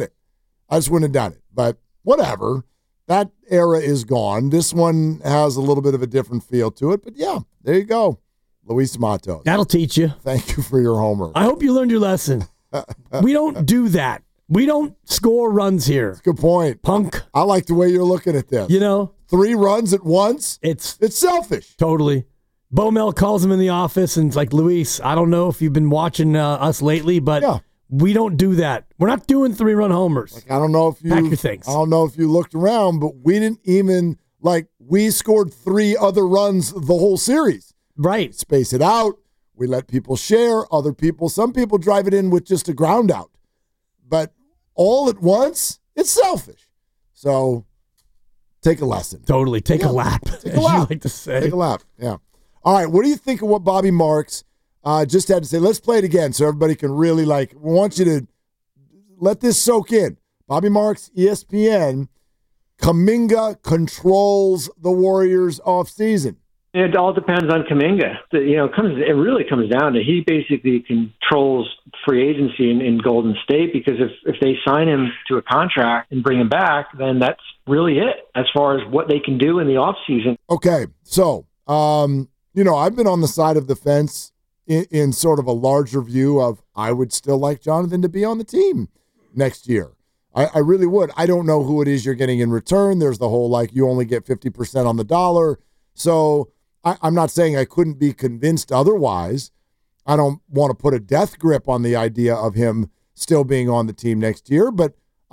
it. But whatever. That era is gone. This one has a little bit of a different feel to it. But yeah, there you go. Luis Matos. That'll teach you. Thank you for your homework. I hope you learned your lesson. We don't do that. We don't score runs here. That's a good point. Punk. I like the way you're looking at this. 3 runs at once? It's selfish. Totally. Bo calls him in the office and it's like, Luis, I don't know if you've been watching us lately, but we don't do that. We're not doing 3-run homers. I don't know if you pack your things. I don't know if you looked around, but we didn't even we scored 3 other runs the whole series. Right. Space it out. We let people share. Some people drive it in with just a ground out. But all at once, it's selfish. So take a lesson. Totally. Take a lap. Take a lap. You like to say. Take a lap. Yeah. All right, what do you think of what Bobby Marks just had to say? Let's play it again so everybody can really we want you to let this soak in. Bobby Marks, ESPN, Kuminga controls the Warriors offseason. It all depends on Kuminga. It really comes down to he basically controls free agency in Golden State, because if they sign him to a contract and bring him back, then that's really it as far as what they can do in the offseason. Okay, so I've been on the side of the fence in sort of a larger view of I would still like Jonathan to be on the team next year. I really would. I don't know who it is you're getting in return. There's the whole you only get 50% on the dollar. So I'm not saying I couldn't be convinced otherwise. I don't want to put a death grip on the idea of him still being on the team next year, but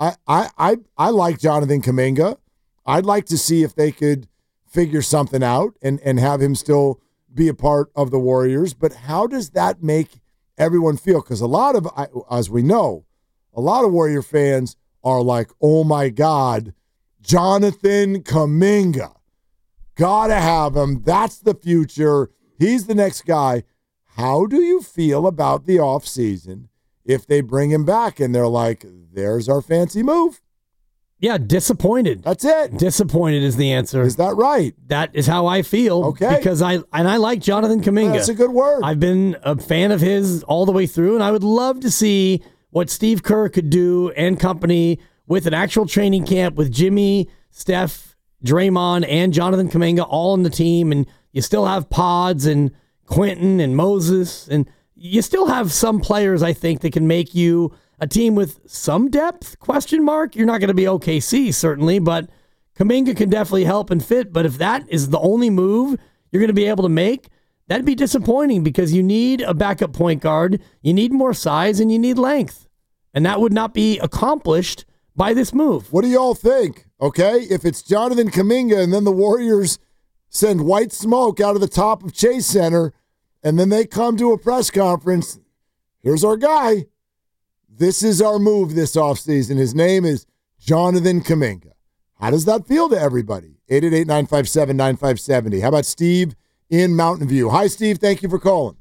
I like Jonathan Kuminga. I'd like to see if they could figure something out and have him still be a part of the Warriors. But how does that make everyone feel? Because as we know, a lot of Warrior fans are like, oh my God, Jonathan Kuminga. Gotta have him. That's the future. He's the next guy. How do you feel about the offseason if they bring him back and they're like, there's our fancy move? Yeah, disappointed. That's it. Disappointed is the answer. Is that right? That is how I feel. Okay. Because I like Jonathan Kuminga. That's a good word. I've been a fan of his all the way through, and I would love to see what Steve Kerr could do and company with an actual training camp with Jimmy, Steph, Draymond, and Jonathan Kuminga all on the team, and you still have Pods and Quentin and Moses, and you still have some players, I think, that can make you a team with some depth, question mark. You're not going to be OKC, certainly, but Kuminga can definitely help and fit. But if that is the only move you're going to be able to make, that'd be disappointing because you need a backup point guard, you need more size, and you need length. And that would not be accomplished by this move. What do y'all think? Okay, if it's Jonathan Kuminga and then the Warriors send white smoke out of the top of Chase Center and then they come to a press conference, here's our guy. This is our move this offseason. His name is Jonathan Kuminga. How does that feel to everybody? 888-957-9570. How about Steve in Mountain View? Hi, Steve. Thank you for calling.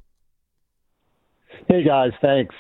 Hey, guys. Thanks.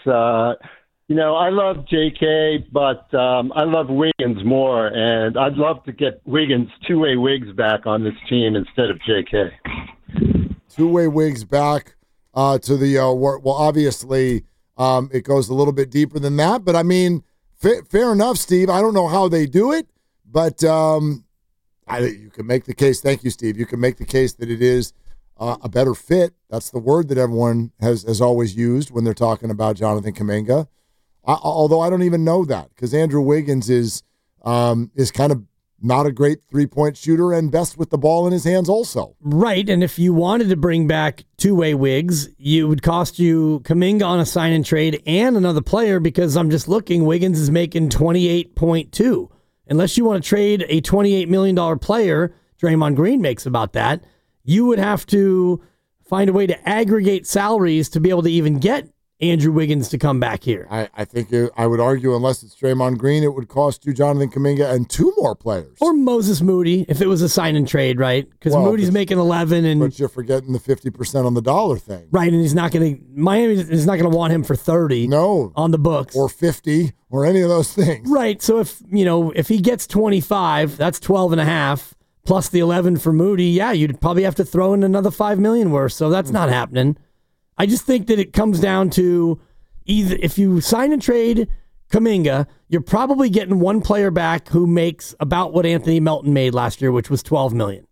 I love JK, but I love Wiggins more, and I'd love to get Wiggins, two-way Wiggs back on this team instead of JK. Two-way Wiggs back to the well, obviously it goes a little bit deeper than that, but I mean, fair enough, Steve. I don't know how they do it, but you can make the case. Thank you, Steve. You can make the case that it is a better fit. That's the word that everyone has always used when they're talking about Jonathan Kuminga. Although I don't even know that because Andrew Wiggins is kind of not a great three-point shooter and best with the ball in his hands also. Right, and if you wanted to bring back two-way Wiggs, it would cost you Kuminga on a sign and trade and another player because I'm just looking, Wiggins is making $28.2. Unless you want to trade a $28 million player, Draymond Green makes about that, you would have to find a way to aggregate salaries to be able to even get Andrew Wiggins to come back here. I think I would argue unless it's Draymond Green, it would cost you Jonathan Kuminga and two more players. Or Moses Moody, if it was a sign and trade, right? Because Moody's making 11, and but you're forgetting the 50% on the dollar thing, right? And Miami is not going to want him for 30. No, on the books or 50 or any of those things, right? So if he gets 25, that's 12.5 plus the 11 for Moody. Yeah, you'd probably have to throw in another $5 million worth. So that's not happening. I just think that it comes down to either if you sign and trade Kuminga, you're probably getting one player back who makes about what Anthony Melton made last year, which was $12 million.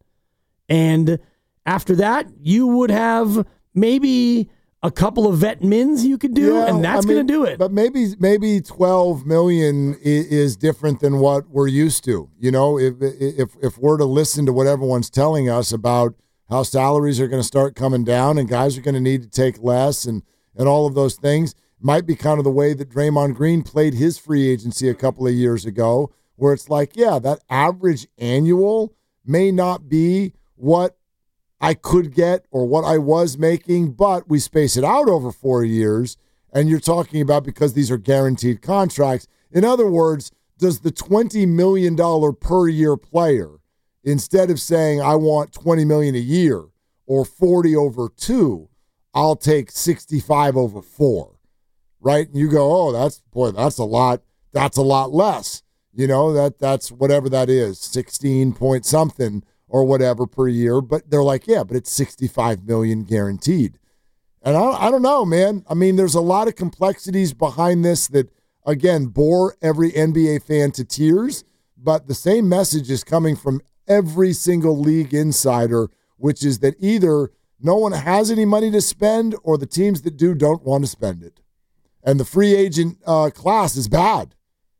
And after that, you would have maybe a couple of vet mins you could do, and that's going to do it. But maybe $12 million is different than what we're used to. You know, if we're to listen to what everyone's telling us about how salaries are going to start coming down and guys are going to need to take less and all of those things. Might be kind of the way that Draymond Green played his free agency a couple of years ago, where it's like, yeah, that average annual may not be what I could get or what I was making, but we space it out over 4 years, and you're talking about because these are guaranteed contracts. In other words, does the $20 million per year player, instead of saying I want $20 million a year or 40 over 2, I'll take 65 over 4, right? And you go, oh, that's a lot. That's a lot less. You know, that's whatever that is, 16 point something or whatever per year. But they're like, yeah, but it's 65 million guaranteed. And I don't know, man. I mean, there's a lot of complexities behind this that, again, bore every NBA fan to tears. But the same message is coming from every single league insider, which is that either no one has any money to spend or the teams that do don't want to spend it. And the free agent class is bad.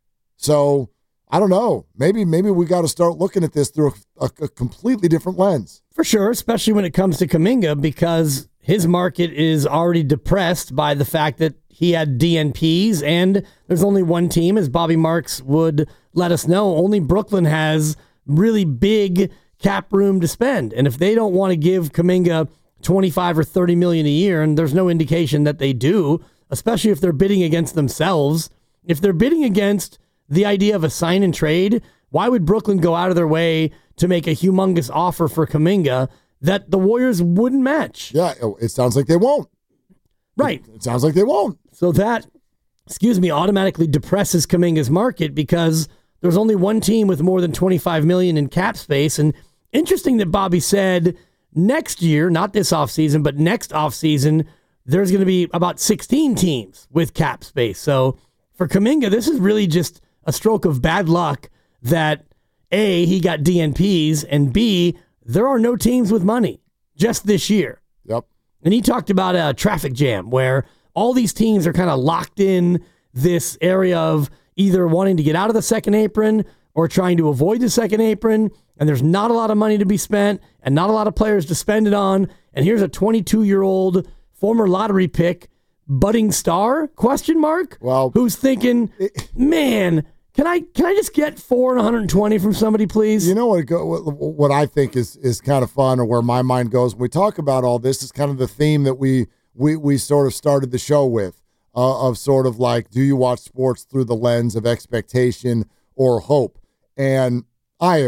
So I don't know. Maybe we got to start looking at this through a completely different lens. For sure, especially when it comes to Kuminga, because his market is already depressed by the fact that he had DNPs and there's only one team, as Bobby Marks would let us know. Only Brooklyn has really big cap room to spend. And if they don't want to give Kuminga 25 or 30 million a year, and there's no indication that they do, especially if they're bidding against themselves, if they're bidding against the idea of a sign and trade why would Brooklyn go out of their way to make a humongous offer for Kuminga that the Warriors wouldn't match? Yeah, it sounds like they won't. Right. It sounds like they won't. So that, automatically depresses Kuminga's market because there's only one team with more than $25 million in cap space. And interesting that Bobby said next year, not this offseason, but next offseason, there's going to be about 16 teams with cap space. So for Kuminga, this is really just a stroke of bad luck that A, he got DNPs, and B, there are no teams with money just this year. Yep. And he talked about a traffic jam where all these teams are kind of locked in this area of either wanting to get out of the second apron or trying to avoid the second apron, and there's not a lot of money to be spent and not a lot of players to spend it on. And here's a 22-year-old former lottery pick, budding star, ? Well, who's thinking, man, can I just get 4 and 120 from somebody, please? You know what I think is kind of fun, or where my mind goes when we talk about all this, is kind of the theme that we sort of started the show with, of sort of like, do you watch sports through the lens of expectation or hope? And I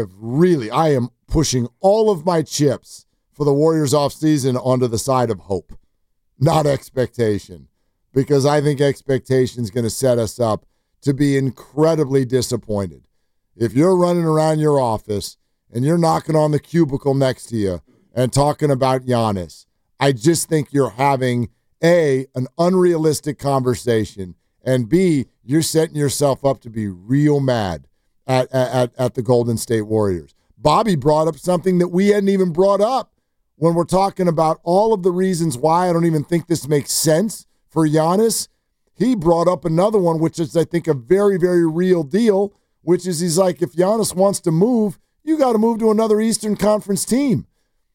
am pushing all of my chips for the Warriors offseason onto the side of hope, not expectation, because I think expectation is going to set us up to be incredibly disappointed. If you're running around your office and you're knocking on the cubicle next to you and talking about Giannis, I just think you're having, A, an unrealistic conversation, and B, you're setting yourself up to be real mad at the Golden State Warriors. Bobby brought up something that we hadn't even brought up when we're talking about all of the reasons why I don't even think this makes sense for Giannis. He brought up another one, which is, I think, a very, very real deal, which is he's like, if Giannis wants to move, you got to move to another Eastern Conference team.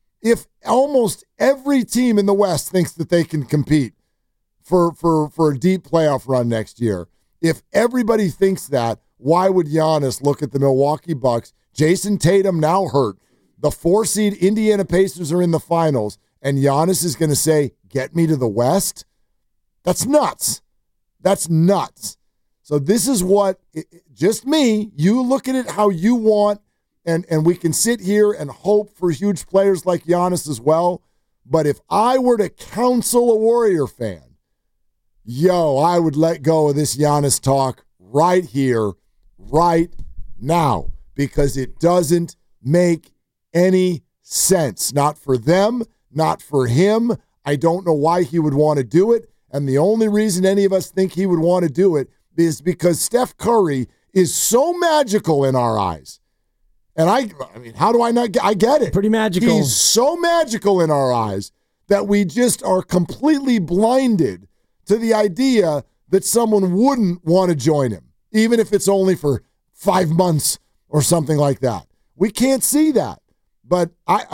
If almost every team in the West thinks that they can compete for a deep playoff run next year, if everybody thinks that, why would Giannis look at the Milwaukee Bucks? Jason Tatum now hurt. The 4-seed Indiana Pacers are in the finals, and Giannis is going to say, get me to the West? That's nuts. That's nuts. So this is what, just me, you look at it how you want, and we can sit here and hope for huge players like Giannis as well. But if I were to counsel a Warrior fan, I would let go of this Giannis talk right here, right now, because it doesn't make any sense. Not for them, not for him. I don't know why he would want to do it. And the only reason any of us think he would want to do it is because Steph Curry is so magical in our eyes. And I mean, how do I not get? I get it. Pretty magical. He's so magical in our eyes that we just are completely blinded to the idea that someone wouldn't want to join him, even if it's only for 5 months or something like that. We can't see that, but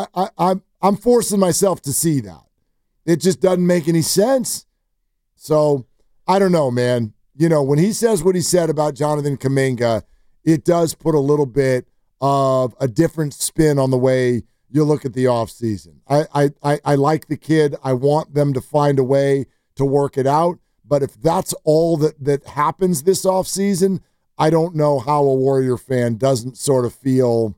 I'm forcing myself to see that. It just doesn't make any sense. So I don't know, man. When he says what he said about Jonathan Kuminga, it does put a little bit of a different spin on the way you look at the offseason. I like the kid. I want them to find a way to work it out. But if that's all that happens this offseason, I don't know how a Warrior fan doesn't sort of feel,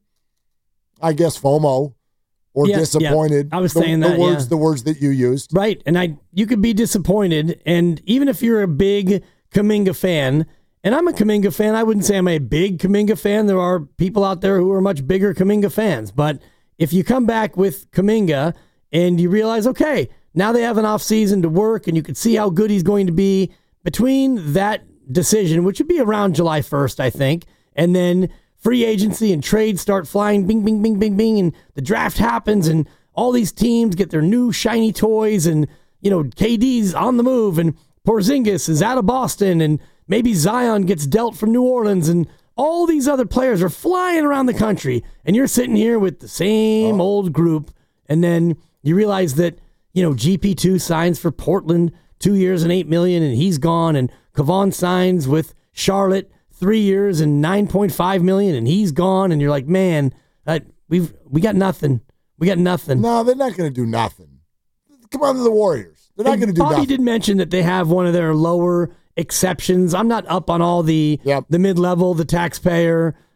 I guess, FOMO or disappointed. I was saying that. The words that you used. Right. And you could be disappointed. And even if you're a big Kuminga fan, and I'm a Kuminga fan, I wouldn't say I'm a big Kuminga fan. There are people out there who are much bigger Kuminga fans. But if you come back with Kuminga and you realize, okay, now they have an offseason to work and you can see how good he's going to be, between that decision, which would be around July 1st, I think, and then free agency and trades start flying, bing, bing, bing, bing, bing, and the draft happens and all these teams get their new shiny toys and, KD's on the move and Porzingis is out of Boston and maybe Zion gets dealt from New Orleans and all these other players are flying around the country and you're sitting here with the same old group, and then you realize that, GP2 signs for Portland 2 years and $8 million and he's gone, and Kevon signs with Charlotte 3 years and $9.5 million and he's gone, and you're like, man, we got nothing. We got nothing. No, they're not going to do nothing. Come on to the Warriors. They're not going to do nothing. Bobby did mention that they have one of their lower exceptions. I'm not up on all the mid-level, the taxpayer,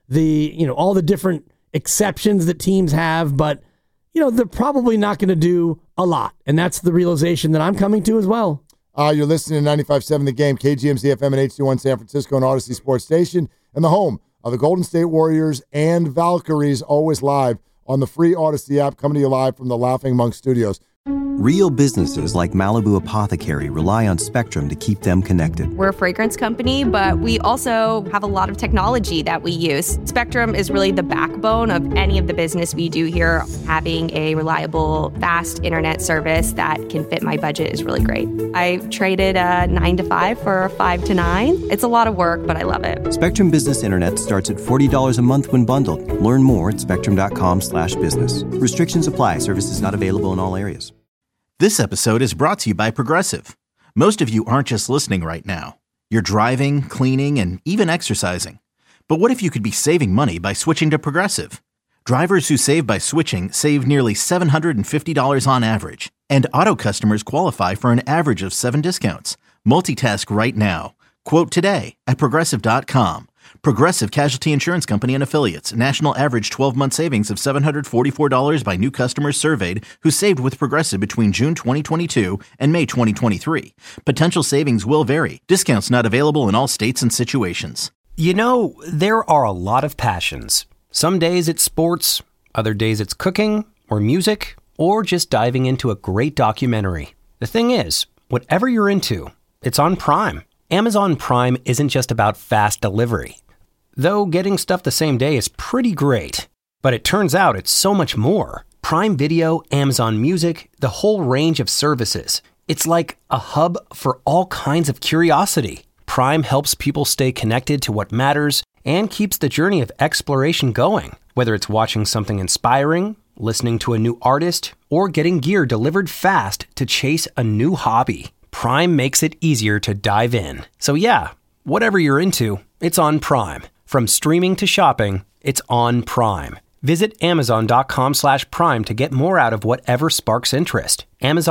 all the different exceptions that teams have, but they're probably not going to do a lot. And that's the realization that I'm coming to as well. You're listening to 95.7 The Game, KGMZ FM and HD1 San Francisco and Odyssey Sports Station, and the home of the Golden State Warriors and Valkyries, always live on the free Odyssey app, coming to you live from the Laughing Monk Studios. Real businesses like Malibu Apothecary rely on Spectrum to keep them connected. We're a fragrance company, but we also have a lot of technology that we use. Spectrum is really the backbone of any of the business we do here. Having a reliable, fast internet service that can fit my budget is really great. I traded a 9 to 5 for a 5 to 9. It's a lot of work, but I love it. Spectrum Business Internet starts at $40 a month when bundled. Learn more at spectrum.com/business. Restrictions apply. Services not available in all areas. This episode is brought to you by Progressive. Most of you aren't just listening right now. You're driving, cleaning, and even exercising. But what if you could be saving money by switching to Progressive? Drivers who save by switching save nearly $750 on average. And auto customers qualify for an average of 7 discounts. Multitask right now. Quote today at Progressive.com. Progressive Casualty Insurance Company and Affiliates. National average 12-month savings of $744 by new customers surveyed who saved with Progressive between June 2022 and May 2023. Potential savings will vary. Discounts not available in all states and situations. There are a lot of passions. Some days it's sports, other days it's cooking or music, or just diving into a great documentary. The thing is, whatever you're into, it's on Prime. Amazon Prime isn't just about fast delivery. Though getting stuff the same day is pretty great. But it turns out it's so much more. Prime Video, Amazon Music, the whole range of services. It's like a hub for all kinds of curiosity. Prime helps people stay connected to what matters and keeps the journey of exploration going. Whether it's watching something inspiring, listening to a new artist, or getting gear delivered fast to chase a new hobby. Prime makes it easier to dive in. So yeah, whatever you're into, it's on Prime. From streaming to shopping, it's on Prime. Visit Amazon.com/Prime to get more out of whatever sparks interest.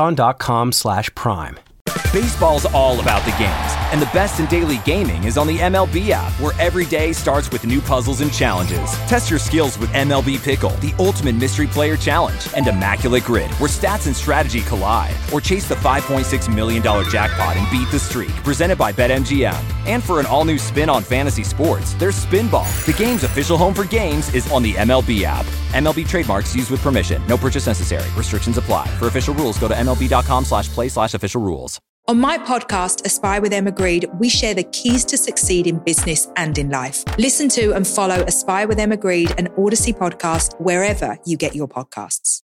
Amazon.com/Prime. Baseball's all about the games, and the best in daily gaming is on the MLB app, where every day starts with new puzzles and challenges. Test your skills with MLB Pickle, the ultimate mystery player challenge, and Immaculate Grid, where stats and strategy collide. Or chase the $5.6 million jackpot and beat the streak, presented by BetMGM. And for an all-new spin on fantasy sports, there's Spinball. The game's official home for games is on the MLB app. MLB trademarks used with permission. No purchase necessary. Restrictions apply. For official rules, go to MLB.com/play/official rules. On my podcast, Aspire with Emma Grede, we share the keys to succeed in business and in life. Listen to and follow Aspire with Emma Grede, an Odyssey podcast, wherever you get your podcasts.